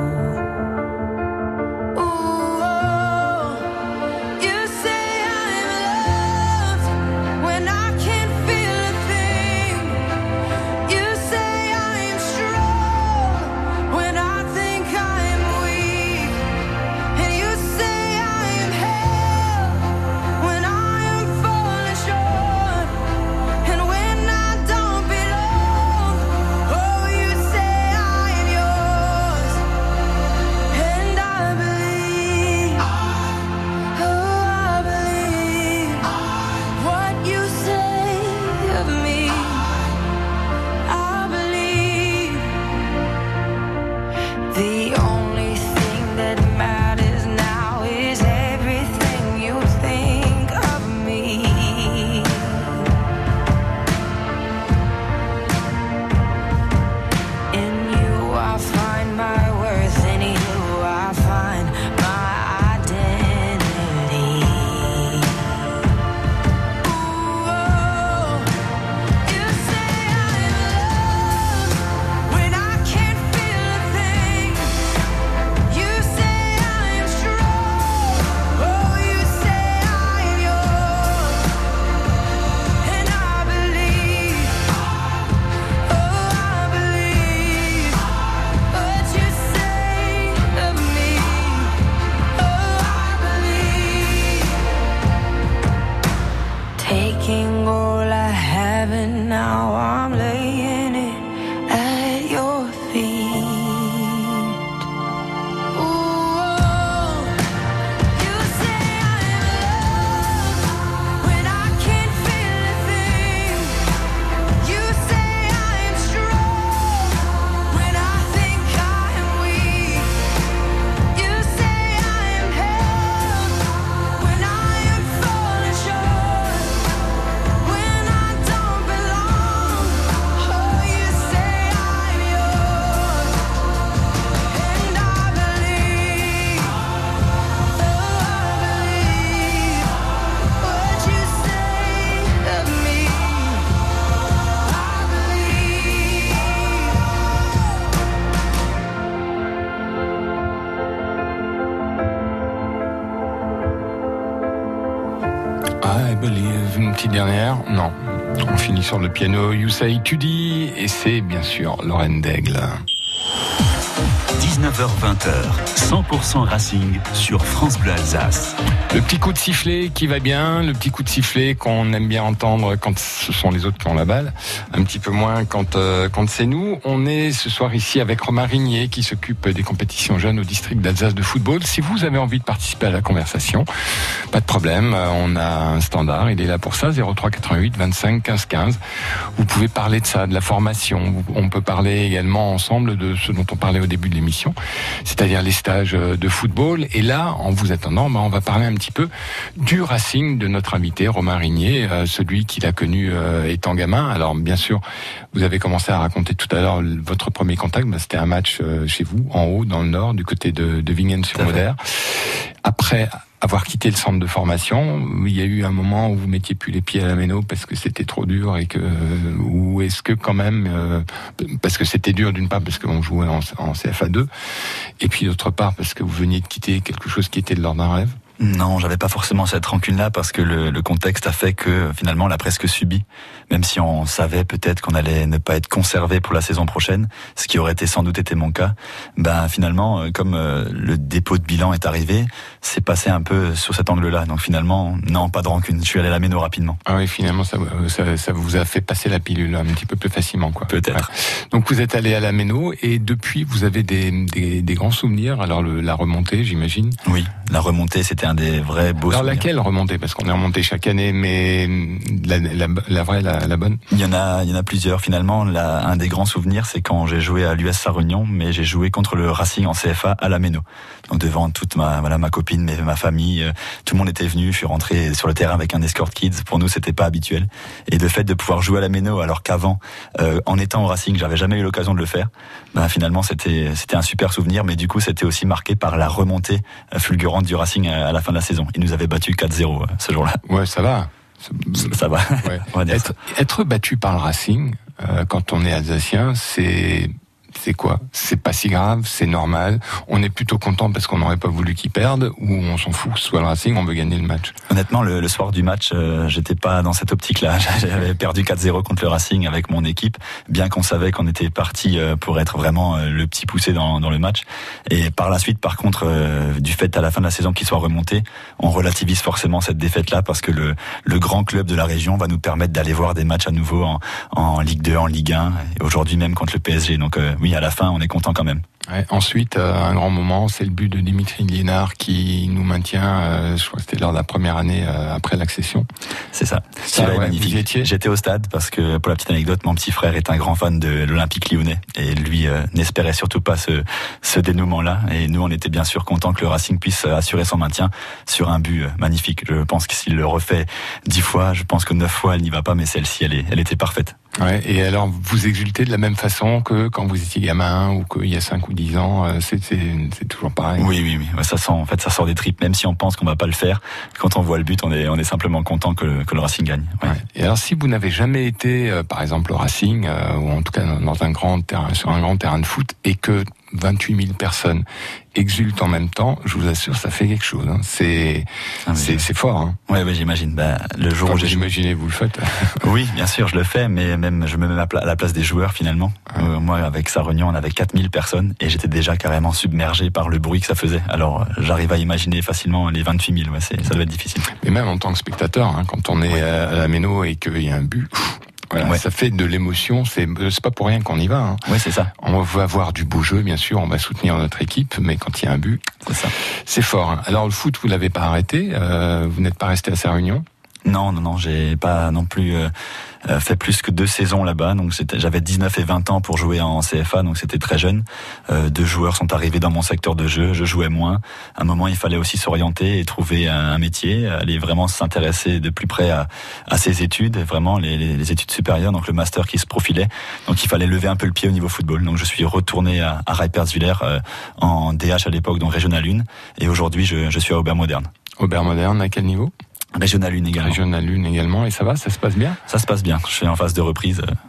Ooh, you say I'm loved when I can't feel a thing. You say I'm strong when I think I'm weak. And you say I'm held when I am falling short. And when I don't belong, oh, you say I'm yours. And I believe, oh, I believe what you say of me. I believe the only thing that matters now is everything you think of me. In you I find my worth, in you I find my identity. Ooh, you say I'm loved when I can't feel a thing. You say I'm strong, oh, you say I'm yours. And I believe, oh, I believe what you say of me. Oh, I believe. Taking all I have and now I'm laying it at your feet. Ooh, you say I'm loved when I can't feel a thing. You say I'm strong when I think I'm weak. You say I'm held when I am falling short. When I don't belong, oh, you say I'm yours. And I believe, oh, I believe what you say of me. I believe. I believe, une petite dernière. Non, on finit sur le piano. You Say Tu Dis, et c'est bien sûr Lorraine Daigle. dix-neuf dix-neuf heures vingt, cent pour cent Racing sur France Bleu Alsace. Le petit coup de sifflet qui va bien, le petit coup de sifflet qu'on aime bien entendre quand ce sont les autres qui ont la balle, un petit peu moins quand, euh, quand c'est nous. On est ce soir ici avec Romain Rignier qui s'occupe des compétitions jeunes au district d'Alsace de football. Si vous avez envie de participer à la conversation, pas de problème, on a un standard, il est là pour ça, zéro trois quatre-vingt-huit vingt-cinq quinze quinze. Vous pouvez parler de ça, de la formation. On peut parler également ensemble de ce dont on parlait au début de l'émission, c'est-à-dire les stages de football. Et là, en vous attendant, bah, on va parler un petit peu du Racing de notre invité, Romain Rignier, euh, celui qu'il a connu euh, étant gamin. Alors, bien sûr, vous avez commencé à raconter tout à l'heure votre premier contact. Bah, c'était un match euh, chez vous, en haut, dans le nord, du côté de, de Vingen-sur-Moder. Après avoir quitté le centre de formation, il y a eu un moment où vous mettiez plus les pieds à la méno parce que c'était trop dur et que, ou est-ce que quand même, euh, parce que c'était dur d'une part parce qu'on jouait en, en C F A deux, et puis d'autre part parce que vous veniez de quitter quelque chose qui était de l'ordre d'un rêve? Non, j'avais pas forcément cette rancune-là parce que le, le contexte a fait que finalement on l'a presque subi. Même si on savait peut-être qu'on allait ne pas être conservé pour la saison prochaine, ce qui aurait été sans doute été mon cas. Ben finalement, comme euh, le dépôt de bilan est arrivé, c'est passé un peu sur cet angle-là. Donc finalement, non, pas de rancune. Je suis allé à la méno rapidement. Ah oui, finalement, ça, ça, ça vous a fait passer la pilule un petit peu plus facilement, quoi. Peut-être. Ouais. Donc vous êtes allé à la méno et depuis vous avez des, des, des grands souvenirs. Alors le, la remontée, j'imagine. Oui, la remontée, c'était un des vrais beaux Alors souvenirs. laquelle remontée? Parce qu'on est remonté chaque année, mais la, la, la vraie, la, la bonne. Il y en a, il y en a plusieurs. Finalement, la, un des grands souvenirs, c'est quand j'ai joué à l'U S Sarre-Union, mais j'ai joué contre le Racing en C F A à la méno. Donc devant toute ma, voilà, ma copine, mais ma famille, euh, tout le monde était venu. Je suis rentré sur le terrain avec un escort kids. Pour nous, c'était pas habituel. Et le fait de pouvoir jouer à la méno, alors qu'avant, euh, en étant au Racing, j'avais jamais eu l'occasion de le faire. Ben finalement, c'était, c'était un super souvenir. Mais du coup, c'était aussi marqué par la remontée fulgurante du Racing à, à la fin de la saison. Il nous avait battu quatre zéro euh, ce jour-là. Ouais, ça va. Ça, ça va. Ouais. On va dire être, ça. être battu par le Racing, euh, quand on est alsacien, c'est c'est quoi? C'est pas si grave, c'est normal. On est plutôt content parce qu'on n'aurait pas voulu qu'ils perdent, ou on s'en fout que ce soit le Racing, on veut gagner le match. Honnêtement, le, le soir du match, euh, j'étais pas dans cette optique-là. J'avais perdu quatre zéro contre le Racing avec mon équipe, bien qu'on savait qu'on était parti euh, pour être vraiment euh, le petit poussé dans, dans le match. Et par la suite, par contre, euh, du fait à la fin de la saison qu'il soit remonté, on relativise forcément cette défaite-là parce que le, le grand club de la région va nous permettre d'aller voir des matchs à nouveau en, en Ligue deux, en Ligue un, et aujourd'hui même contre le P S G. Donc euh, oui, à la fin, on est content quand même. Ouais, ensuite, euh, un grand moment, c'est le but de Dimitri Liénard qui nous maintient, euh, je crois que c'était lors de la première année euh, après l'accession. C'est ça. Ça, c'est ouais, magnifique. vous y étiez ? J'étais au stade parce que, pour la petite anecdote, mon petit frère est un grand fan de l'Olympique Lyonnais et lui euh, n'espérait surtout pas ce, ce dénouement-là. Et nous, on était bien sûr contents que le Racing puisse assurer son maintien sur un but euh, magnifique. Je pense que s'il le refait dix fois, je pense que neuf fois, elle n'y va pas, mais celle-ci, elle, est, elle était parfaite. Ouais, et alors, vous exultez de la même façon que quand vous étiez gamin ou qu'il y a cinq ou dix ans, euh, c'est, c'est, c'est toujours pareil. Oui, oui, oui. Ouais, ça sent, en fait, ça sort des tripes. Même si on pense qu'on va pas le faire, quand on voit le but, on est, on est simplement content que le, que le Racing gagne. Ouais. Ouais. Et alors, si vous n'avez jamais été, euh, par exemple, au Racing, euh, ou en tout cas dans un grand terrain, sur un grand terrain de foot, et que vingt-huit mille personnes exultent en même temps, je vous assure, ça fait quelque chose. Hein. C'est, ah, c'est, je... c'est fort. Hein. Ouais, ouais, j'imagine. Bah, le jour Quand où j'ai imaginez, vous le faites. Oui, bien sûr, je le fais, mais même je me mets à la place des joueurs finalement. Ah. Euh, moi, avec Sarre-Union, on avait quatre mille personnes et j'étais déjà carrément submergé par le bruit que ça faisait. Alors, j'arrive à imaginer facilement les vingt-huit mille. Ouais, c'est, ça doit être difficile. Mais même en tant que spectateur, hein, quand on est ouais. à la méno et qu'il y a un but. Voilà, ouais. Ça fait de l'émotion, c'est, c'est pas pour rien qu'on y va. Hein. Oui, c'est ça. On va avoir du beau jeu, bien sûr, on va soutenir notre équipe, mais quand il y a un but, c'est ça. C'est fort. Hein. Alors le foot, vous l'avez pas arrêté, euh, vous n'êtes pas resté à Sarre-Union ? Non, non, non, j'ai pas non plus euh, fait plus que deux saisons là-bas. Donc c'était, j'avais dix-neuf et vingt ans pour jouer en C F A, donc c'était très jeune. Euh, deux joueurs sont arrivés dans mon secteur de jeu, je jouais moins. À un moment, il fallait aussi s'orienter et trouver un, un métier, aller vraiment s'intéresser de plus près à, à ses études, vraiment les, les, les études supérieures, donc le master qui se profilait. Donc il fallait lever un peu le pied au niveau football. Donc je suis retourné à, à Reiperswiller euh, en D H à l'époque, donc Régional un, et aujourd'hui je, je suis à Aubert Moderne. Aubert Moderne, à quel niveau ? Régional un également. Régional un également, et ça va, ça se passe bien ? Ça se passe bien, je suis en phase de reprise.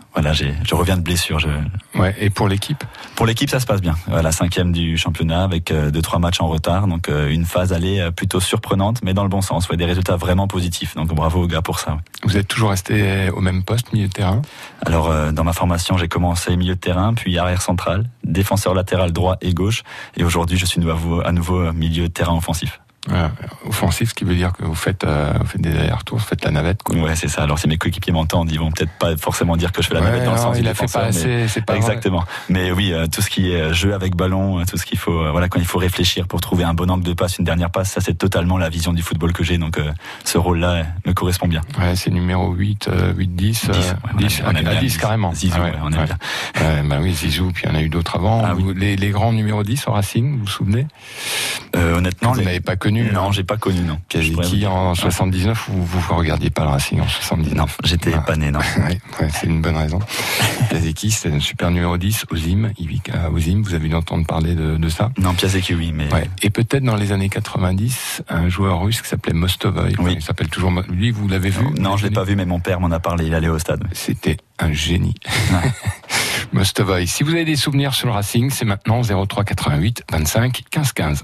voilà, j'ai, je reviens de blessure. Je... Ouais. Et pour l'équipe? Pour l'équipe, ça se passe bien. Voilà, cinquième du championnat avec euh, deux trois matchs en retard, donc euh, une phase allée euh, plutôt surprenante, mais dans le bon sens. Ouais, des résultats vraiment positifs. Donc bravo aux gars pour ça. Ouais. Vous êtes toujours resté au même poste, milieu de terrain? Alors euh, dans ma formation, j'ai commencé milieu de terrain, puis arrière central, défenseur latéral droit et gauche, et aujourd'hui, je suis nouveau, à nouveau milieu de terrain offensif. Voilà. Offensif, ce qui veut dire que vous faites, euh, vous faites des allers-retours, vous faites la navette, quoi. Ouais, c'est ça. Alors si mes coéquipiers m'entendent, ils vont peut-être pas forcément dire que je fais la ouais, navette dans non, le sens il du a fait défenseur, pas assez, c'est pas exactement. vrai. Mais oui, euh, tout ce qui est jeu avec ballon, tout ce qu'il faut, euh, voilà, quand il faut réfléchir pour trouver un bon angle de passe, une dernière passe, ça c'est totalement la vision du football que j'ai. Donc euh, ce rôle-là euh, me correspond bien. Ouais, c'est numéro huit, euh, huit, dix, dix, euh, ouais, dix, on aime à bien dix carrément. Zizou, ah ouais, ouais, on aime ouais. bien. Ouais, bah oui, Zizou, puis il y en a eu d'autres avant. Ah, vous, oui. les, les grands numéros dix au Racing, vous vous souvenez? Euh, honnêtement, que vous les... n'avez pas connu. Non, j'ai pas connu, non. Kazeki en soixante-dix-neuf, vous vous regardiez pas le Racing en soixante-dix-neuf? Non, j'étais voilà. pas né, non. ouais, ouais, c'est une bonne raison. Kazeki, c'était un super numéro dix, Ozim, Ivica Ozim, vous avez dû entendre parler de, de ça? Non, Piasecki, oui, mais... Ouais. Et peut-être dans les années quatre-vingt-dix, un joueur russe qui s'appelait Mostovoy. Oui. Il s'appelle toujours... Lui, vous l'avez vu? Non, je l'ai pas vu, mais mon père m'en a parlé, il allait au stade. C'était un génie. Mostovoy. Si vous avez des souvenirs sur le Racing, c'est maintenant zéro trois quatre-vingt-huit vingt-cinq quinze quinze.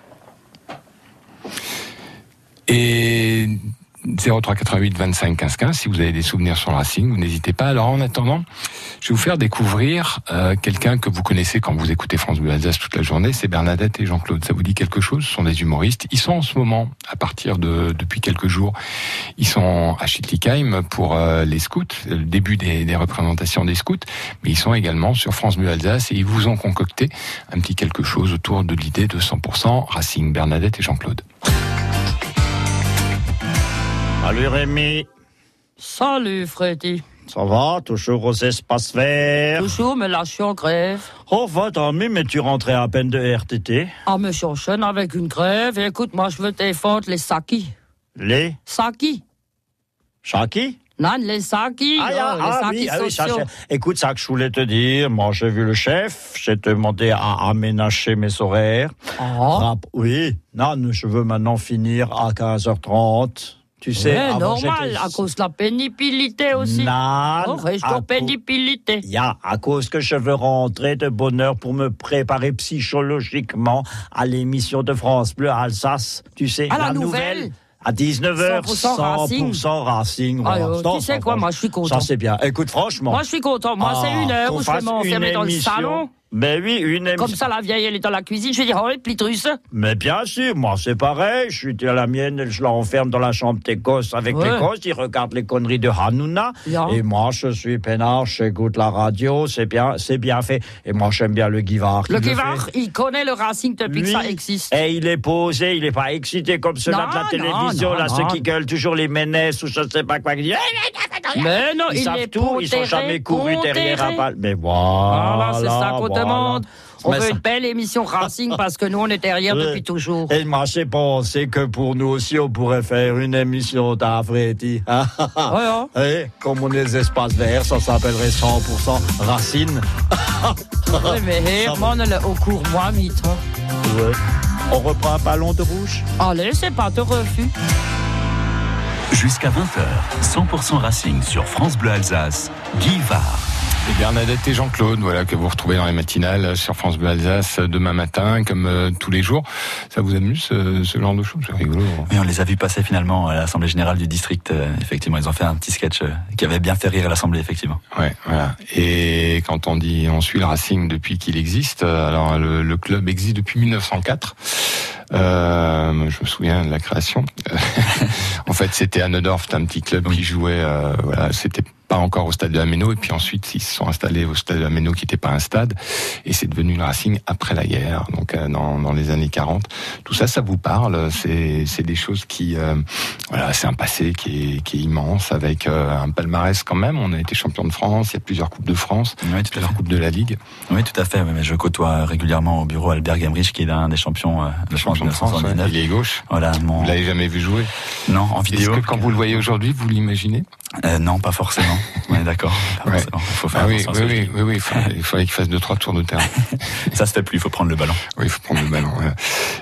Et zéro trois quatre-vingt-huit vingt-cinq quinze quinze, si vous avez des souvenirs sur le Racing, vous n'hésitez pas. Alors en attendant, je vais vous faire découvrir euh, quelqu'un que vous connaissez quand vous écoutez France Bleu Alsace toute la journée, c'est Bernadette et Jean-Claude. Ça vous dit quelque chose? Ce sont des humoristes. Ils sont en ce moment, à partir de depuis quelques jours, ils sont à Schiltigheim pour euh, les scouts, le début des, des représentations des scouts, mais ils sont également sur France Bleu Alsace et ils vous ont concocté un petit quelque chose autour de l'idée de cent pour cent Racing. Bernadette et Jean-Claude. Salut Rémi. Salut Freddy. Ça va, toujours aux espaces verts? Toujours, mais là je suis en grève. Oh, va tant mieux, mais tu rentrais à peine de R T T. Ah, mais je enchaîne avec une grève. Et écoute, moi je veux défendre les Saki. Les Saki. Chaki? Non, les Saki. Ah, oh, ah, les ah Saki oui, ah oui, ça, sociaux. c'est- écoute, ça que je voulais te dire, moi j'ai vu le chef, j'ai demandé à aménager mes horaires. Oh. Rap- oui, non, je veux maintenant finir à quinze heures trente. Tu sais, Ouais, avant, normal, j'étais- à cause de la pénibilité aussi. Non, Oh, reste à en cau- pénibilité. Ya, à cause que je veux rentrer de bonne heure pour me préparer psychologiquement à l'émission de France Bleu Alsace. Tu sais, À la nouvelle. À dix-neuf heures, cent pour cent Racing. cent pour cent Racing. Ah, voilà. euh, Non, tu sais ça, quoi, franchement, moi je suis content. Ça, c'est bien. Écoute, franchement. Moi je suis content. Moi Ah, c'est une heure qu'on où je vais fasse m'enfermer une dans le émission. salon. Mais oui, une émission. Comme ça, la vieille, elle est dans la cuisine. Je vais dire, oh, les petites russes. Mais bien sûr, moi c'est pareil, je suis à la mienne, je l'enferme dans la chambre d'Écosse avec Ouais. l'Écosse, il regarde les conneries de Hanouna, Bien. et moi je suis peinard, j'écoute la radio, c'est bien, c'est bien fait, et moi j'aime bien le Guivard. qui Le fait. Guivard, il connaît le Racing depuis que Lui, ça existe. Et il est posé, il est pas excité comme ceux-là Non, de la non, télévision, non, là, non. ceux qui gueulent toujours les ménesses ou je sais pas quoi, qui disent, Mais non, ils il savent est tout, ils sont pondéré, jamais courus derrière un pondéré. balle. Mais voilà. Voilà, c'est ça qu'on voilà. demande. On Mais veut ça- une belle émission Racing parce que nous, on est derrière Ouais. depuis toujours. Et moi, j'ai pensé que pour nous aussi, on pourrait faire une émission d'Afreti. Hein? Ouais, hein. Et comme on est des espaces verts, ça s'appellerait cent pour cent Racine. Oui, mais Herman, elle est au cours, moi, vite. hein. Ouais. On reprend un ballon de rouge. Allez, c'est pas de refus. Jusqu'à vingt heures, cent pour cent Racing sur France Bleu Alsace, Guy Var. Et Bernadette et Jean-Claude, voilà, que vous retrouvez dans les matinales sur France Bleu Alsace demain matin, comme euh, tous les jours. Ça vous amuse, ce, ce genre de choses? C'est rigolo. Oui, on les a vus passer finalement à l'Assemblée Générale du District. Euh, effectivement, ils ont fait un petit sketch euh, qui avait bien fait rire l'Assemblée, effectivement. Ouais, voilà. Et quand on dit, on suit le Racing depuis qu'il existe, euh, alors le, le club existe depuis mille neuf cent quatre. Euh, je me souviens de la création. En fait, c'était à Neudorf, un petit club qui jouait, euh, voilà, c'était pas encore au stade de Haméno, et puis ensuite ils se sont installés au stade de Haméno qui n'était pas un stade, et c'est devenu le Racing après la guerre, donc euh, dans, dans les années quarante. Tout ça, ça vous parle? C'est, c'est des choses qui, euh, voilà, c'est un passé qui est, qui est immense, avec euh, un palmarès quand même. On a été champion de France, il y a plusieurs coupes de France, Oui, tout à plusieurs fait. coupes de la Ligue. Oui, tout à fait. Oui, mais je côtoie régulièrement au bureau Albert Gemrich, qui est l'un des champions euh, de France Champion de France, ouais. mille neuf cent soixante-dix-neuf. Il est gauche. Voilà, mon... Vous l'avez jamais vu jouer? Non, en Est-ce vidéo. que quand vous le voyez aujourd'hui, vous l'imaginez? Euh, non, pas forcément. On est d'accord. Pas Ouais. forcément. Il faut faire Ah oui, attention à oui, ce que oui, je oui, oui, il faudrait, il faudrait qu'il fasse deux, trois tours de terrain. dis. Ça se fait plus, il faut prendre le ballon. Oui, il faut prendre le ballon. Voilà.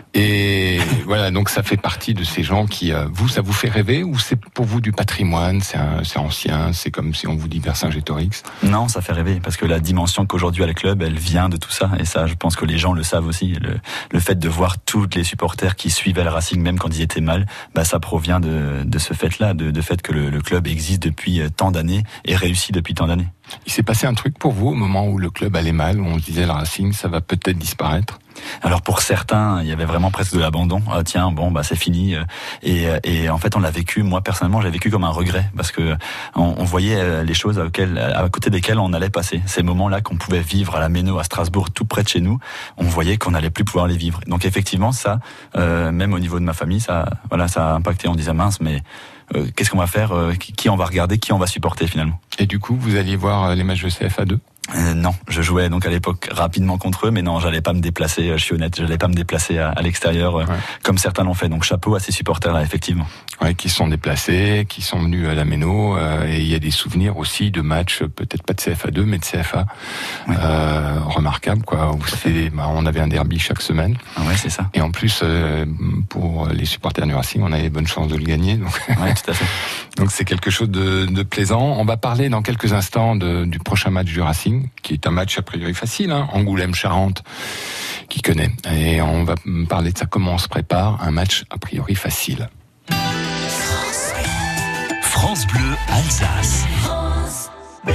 Et voilà, donc ça fait partie de ces gens qui, euh, vous, ça vous fait rêver ou c'est pour vous du patrimoine, c'est, un, c'est ancien, c'est comme si on vous dit Vercingétorix? Non, ça fait rêver, parce que la dimension qu'aujourd'hui a le club, elle vient de tout ça, et ça, je pense que les gens le savent aussi. Le, le fait de voir tous les supporters qui suivaient le Racing, même quand ils étaient mal, bah ça provient de, de ce fait-là, de, de fait que le, le club existe depuis tant d'années et réussit depuis tant d'années. Il s'est passé un truc pour vous au moment où le club allait mal, où on se disait le Racing, ça va peut-être disparaître? Alors pour certains, il y avait vraiment presque de l'abandon. Ah, tiens, bon, bah c'est fini. Et, et en fait, on l'a vécu. Moi personnellement, j'ai vécu comme un regret parce que on, on voyait les choses auxquelles, à côté desquelles on allait passer. Ces moments-là qu'on pouvait vivre à la Méno, à Strasbourg, tout près de chez nous, on voyait qu'on n'allait plus pouvoir les vivre. Donc effectivement, ça, euh, même au niveau de ma famille, ça, voilà, ça a impacté. On disait mince, mais euh, qu'est-ce qu'on va faire, euh, qui, qui on va regarder, qui on va supporter finalement. Et du coup, vous alliez voir les matchs de C F A deux? Euh, non, je jouais donc à l'époque rapidement contre eux, mais non, j'allais pas me déplacer, je suis honnête, j'allais pas me déplacer à, à l'extérieur euh, ouais. comme certains l'ont fait. Donc chapeau à ces supporters-là, effectivement. Ouais, qui sont déplacés, qui sont venus à la Méno, euh, et il y a des souvenirs aussi de matchs, peut-être pas de C F A deux, mais de C F A, ouais. euh, remarquables, quoi. Où c'est, bah, on avait un derby chaque semaine. Ah ouais, c'est ça. Et en plus, euh, pour les supporters du Racing, on avait bonne chance de le gagner. Donc, ouais, tout à fait. Donc c'est quelque chose de, de plaisant. On va parler dans quelques instants de, du prochain match du Racing, qui est un match a priori facile, hein, Angoulême-Charentes, qui connaît. Et on va parler de ça, comment on se prépare, un match a priori facile. France Bleu, France Bleu Alsace. France Bleu.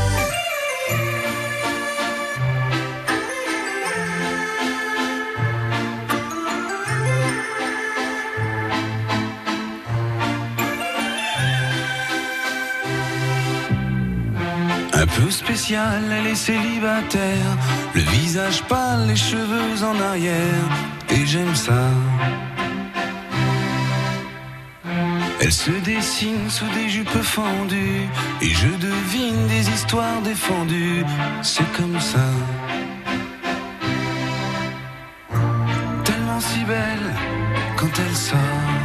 Un peu spéciale, elle est célibataire, le visage pâle, les cheveux en arrière, et j'aime ça. Elle se dessine sous des jupes fendues, et je devine des histoires défendues, c'est comme ça. Tellement si belle quand elle sort,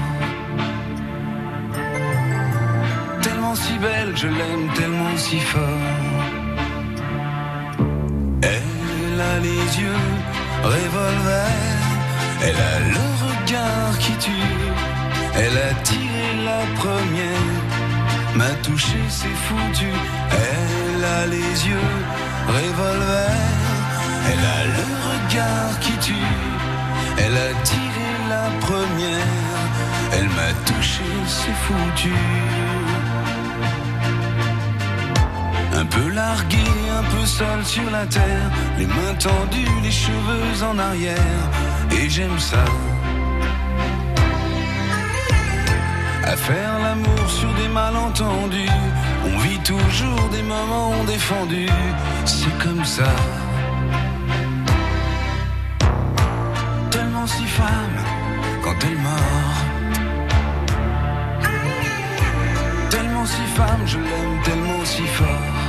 tellement si belle, je l'aime tellement si fort. Elle a les yeux revolver, elle a le regard qui tue, elle a tiré la première, m'a touché, c'est foutu. Elle a les yeux revolver, elle a le regard qui tue, elle a tiré la première, elle m'a touché, c'est foutu. Un peu largué, un peu seul sur la terre, les mains tendues, les cheveux en arrière, et j'aime ça. À faire l'amour sur des malentendus, on vit toujours des moments défendus, c'est comme ça. Tellement si femme quand elle mord, tellement si femme, je l'aime tellement si fort.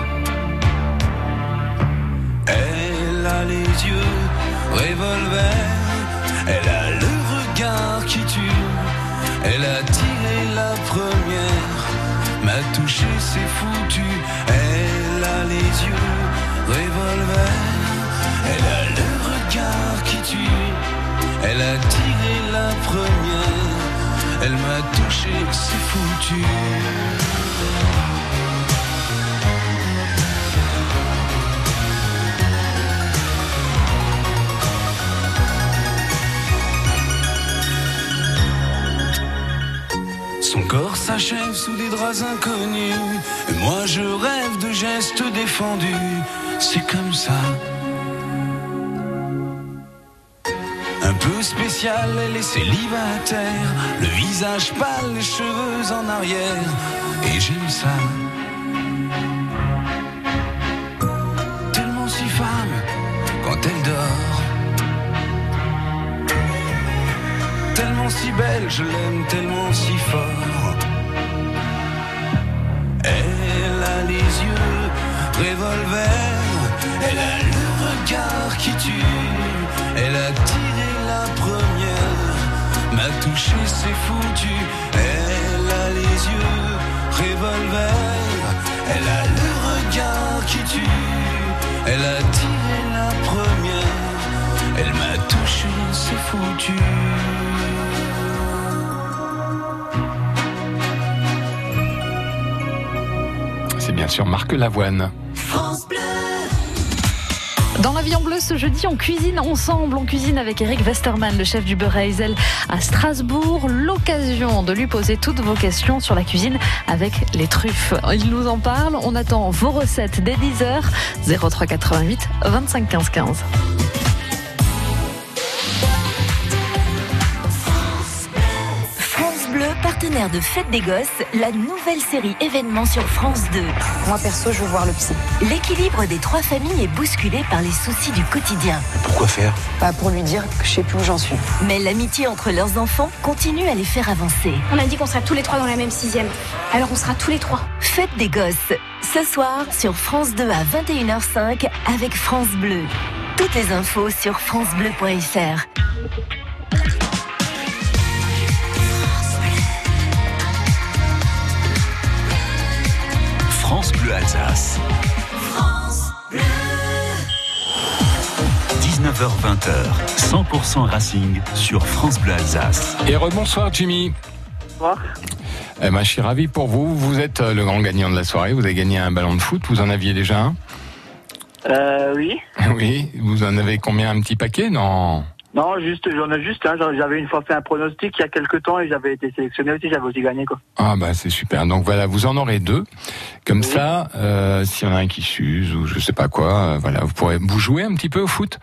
Elle a les yeux revolver, elle a le regard qui tue, elle a tiré la première, m'a touché, c'est foutu. Elle a les yeux revolver, elle a le regard qui tue, elle a tiré la première, elle m'a touché, c'est foutu. Son corps s'achève sous des draps inconnus, et moi je rêve de gestes défendus, c'est comme ça. Un peu spécial, elle est célibataire, le visage pâle, les cheveux en arrière, et j'aime ça. Tellement si femme quand elle dort, tellement si belle, je l'aime tellement si fort. Elle a les yeux revolver, elle a le regard qui tue, elle a tiré la première, m'a touché, c'est foutu. Elle a les yeux revolver, elle a le regard qui tue, elle a tiré la première, elle m'a touché, c'est foutu. C'est bien sûr Marc Lavoine. France Bleu. Dans la vie en bleu, ce jeudi, on cuisine ensemble. On cuisine avec Eric Westermann, le chef du Beurre à Ezel à Strasbourg. L'occasion de lui poser toutes vos questions sur la cuisine avec les truffes. Il nous en parle. On attend vos recettes dès dix heures. zéro trois quatre-vingt-huit vingt-cinq quinze quinze. France Bleu, partenaire de Fête des Gosses, la nouvelle série événement sur France deux. Moi perso, je veux voir le psy. L'équilibre des trois familles est bousculé par les soucis du quotidien. Pourquoi faire? Bah, pour lui dire que je sais plus où j'en suis. Mais l'amitié entre leurs enfants continue à les faire avancer. On a dit qu'on serait tous les trois dans la même sixième. Alors on sera tous les trois. Fête des Gosses, ce soir sur France deux à vingt et une heures cinq avec France Bleu. Toutes les infos sur francebleu point f r. France Bleu Alsace. France Bleu. dix-neuf heures vingt, cent pour cent Racing sur France Bleu Alsace. Et rebonsoir Jimmy. Bonsoir. Eh ben, je suis ravi pour vous. Vous êtes le grand gagnant de la soirée. Vous avez gagné un ballon de foot. Vous en aviez déjà un? Euh, oui. Oui. Vous en avez combien? Un petit paquet? Non. Non, juste, j'en ai juste, hein, j'avais une fois fait un pronostic il y a quelques temps et j'avais été sélectionné aussi, j'avais aussi gagné, quoi. Ah bah c'est super. Donc voilà, vous en aurez deux. Comme Oui. ça, euh, s'il y en a un qui s'use ou je sais pas quoi, euh, voilà, vous pourrez vous jouer un petit peu au foot.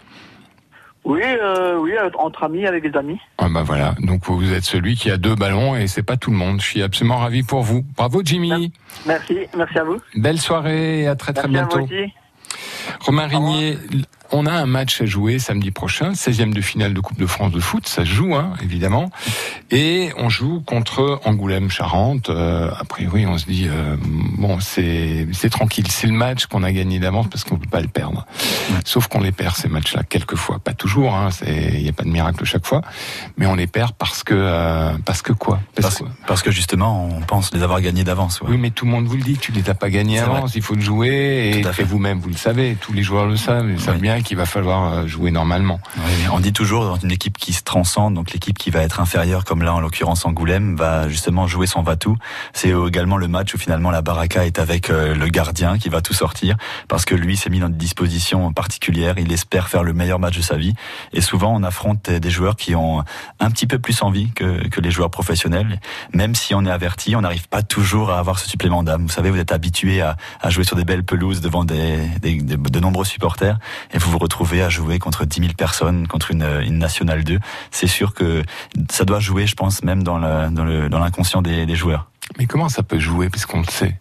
Oui, euh, oui, entre amis, avec des amis. Ah bah voilà. Donc vous êtes celui qui a deux ballons et c'est pas tout le monde. Je suis absolument ravi pour vous. Bravo Jimmy. Merci, merci à vous. Belle soirée et à très très Merci à vous bientôt. aussi. Romain Rignier, on a un match à jouer samedi prochain, seizième de finale de Coupe de France de foot, ça se joue, hein, évidemment. Et on joue contre Angoulême-Charentes. Euh, a priori, on se dit, euh, bon, c'est c'est tranquille, c'est le match qu'on a gagné d'avance parce qu'on peut pas le perdre. Sauf qu'on les perd, ces matchs-là, quelquefois. Pas toujours, hein, il n'y a pas de miracle chaque fois, mais on les perd parce que... Euh, parce que quoi parce, parce, parce que justement, on pense les avoir gagnés d'avance. Ouais. Oui, mais tout le monde vous le dit, tu les as pas gagnés C'est avance, vrai. il faut le jouer, et, et vous-même, vous le savez, tous les joueurs le savent, ils savent Oui. bien qu'il va falloir jouer normalement. Oui, on dit toujours dans une équipe qui se transcende, donc l'équipe qui va être inférieure, comme là en l'occurrence Angoulême, va justement jouer son va-tout. C'est également le match où finalement la baraka est avec euh, le gardien qui va tout sortir, parce que lui s'est mis dans des dispositions particulières, il espère faire le meilleur match de sa vie, et souvent on affronte des joueurs qui ont un petit peu plus envie que, que les joueurs professionnels, même si on est averti, on n'arrive pas toujours à avoir ce supplément d'âme. Vous savez, vous êtes habitué à, à jouer sur des belles pelouses devant des, des, des, de nombreux supporters, et vous vous retrouvez à jouer contre dix mille personnes, contre une, une Nationale deux. C'est sûr que ça doit jouer, je pense, même dans, la, dans, le, dans l'inconscient des, des joueurs. Mais comment ça peut jouer, puisqu'on le sait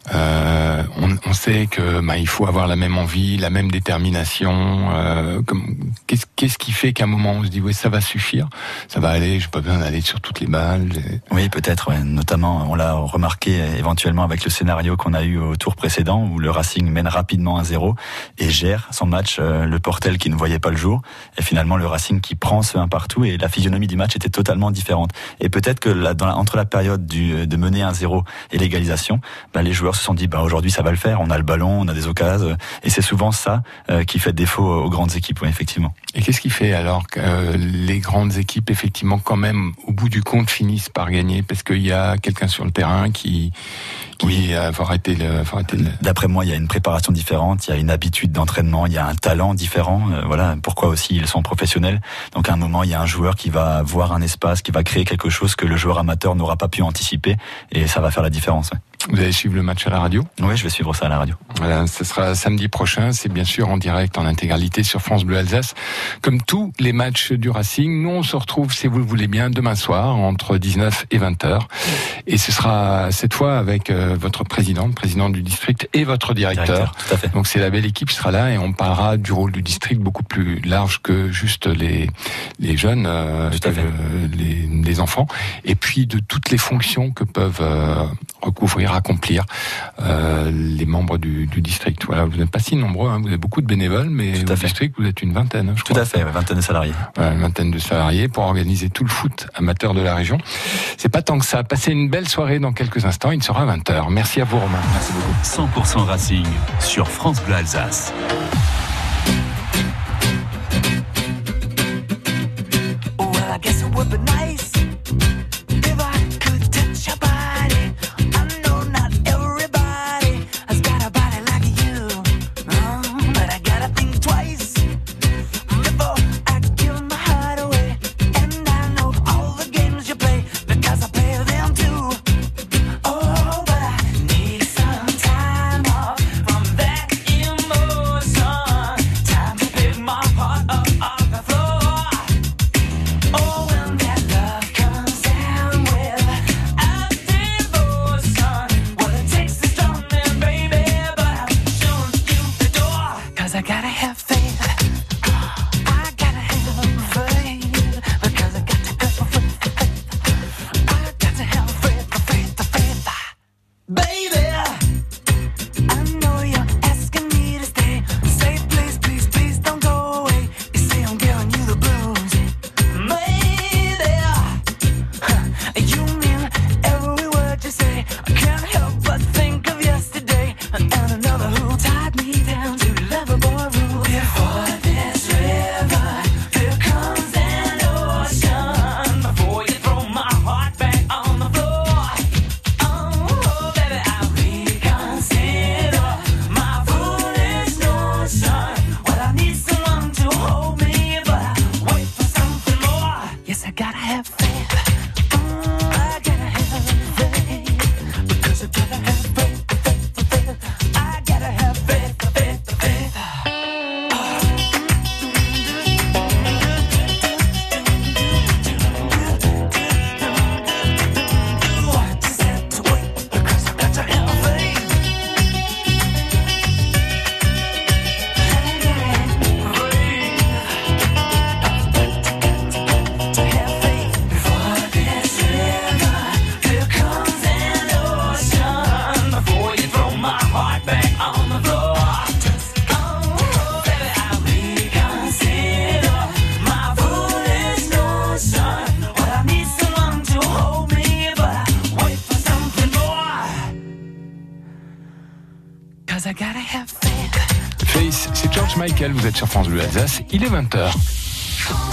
euh, on, on sait que bah, il faut avoir la même envie, la même détermination. Euh, comme, qu'est-ce, qu'est-ce qui fait qu'à un moment on se dit oui, ça va suffire, ça va aller, j'ai pas besoin d'aller sur toutes les balles. Et... Oui, peut-être. Ouais. Notamment, on l'a remarqué éventuellement avec le scénario qu'on a eu au tour précédent où le Racing mène rapidement un zéro et gère son match, euh, le Portel qui ne voyait pas le jour, et finalement le Racing qui prend ce un partout, et la physionomie du match était totalement différente. Et peut-être que là, dans la, entre la période du, de mener un zéro et l'égalisation, bah, les joueurs se sont dit bah, aujourd'hui ça va le faire, on a le ballon, on a des occasions, et c'est souvent ça euh, qui fait défaut aux grandes équipes, oui, effectivement. Et qu'est-ce qui fait alors que euh, les grandes équipes, effectivement, quand même, au bout du compte, finissent par gagner? Parce qu'il y a quelqu'un sur le terrain qui, qui oui. a faut arrêter le, faut arrêter le... D'après moi, il y a une préparation différente, il y a une habitude d'entraînement, il y a un talent différent. Euh, voilà pourquoi aussi ils sont professionnels. Donc à un moment, il y a un joueur qui va voir un espace, qui va créer quelque chose que le joueur amateur n'aura pas pu anticiper, et ça va faire la différence. Ouais. Vous allez suivre le match à la radio? Oui, je vais suivre ça à la radio. Voilà, ce sera samedi prochain, c'est bien sûr en direct, en intégralité sur France Bleu Alsace. Comme tous les matchs du Racing, nous on se retrouve, si vous le voulez bien, demain soir, entre dix-neuf et vingt heures. Et ce sera cette fois avec euh, votre président, le président du district, et votre directeur. directeur tout à fait. Donc c'est la belle équipe qui sera là, et on parlera du rôle du district beaucoup plus large que juste les, les jeunes, euh, que euh, les, les enfants, et puis de toutes les fonctions que peuvent euh, recouvrir, accomplir euh, les membres du, du district. Voilà, vous n'êtes pas si nombreux, hein, vous avez beaucoup de bénévoles, mais au district, vous êtes une vingtaine, hein, je tout crois. à fait, une vingtaine de salariés. Voilà, une vingtaine de salariés pour organiser tout le foot amateur de la région. C'est pas tant que ça. Passez une belle soirée dans quelques instants, il sera vingt heures. Merci à vous, Romain. Merci beaucoup. cent pour cent Racing sur France Bleu Alsace. 'cause I gotta have faith. Face, c'est George Michael, vous êtes sur France Bleu Alsace, il est vingt heures.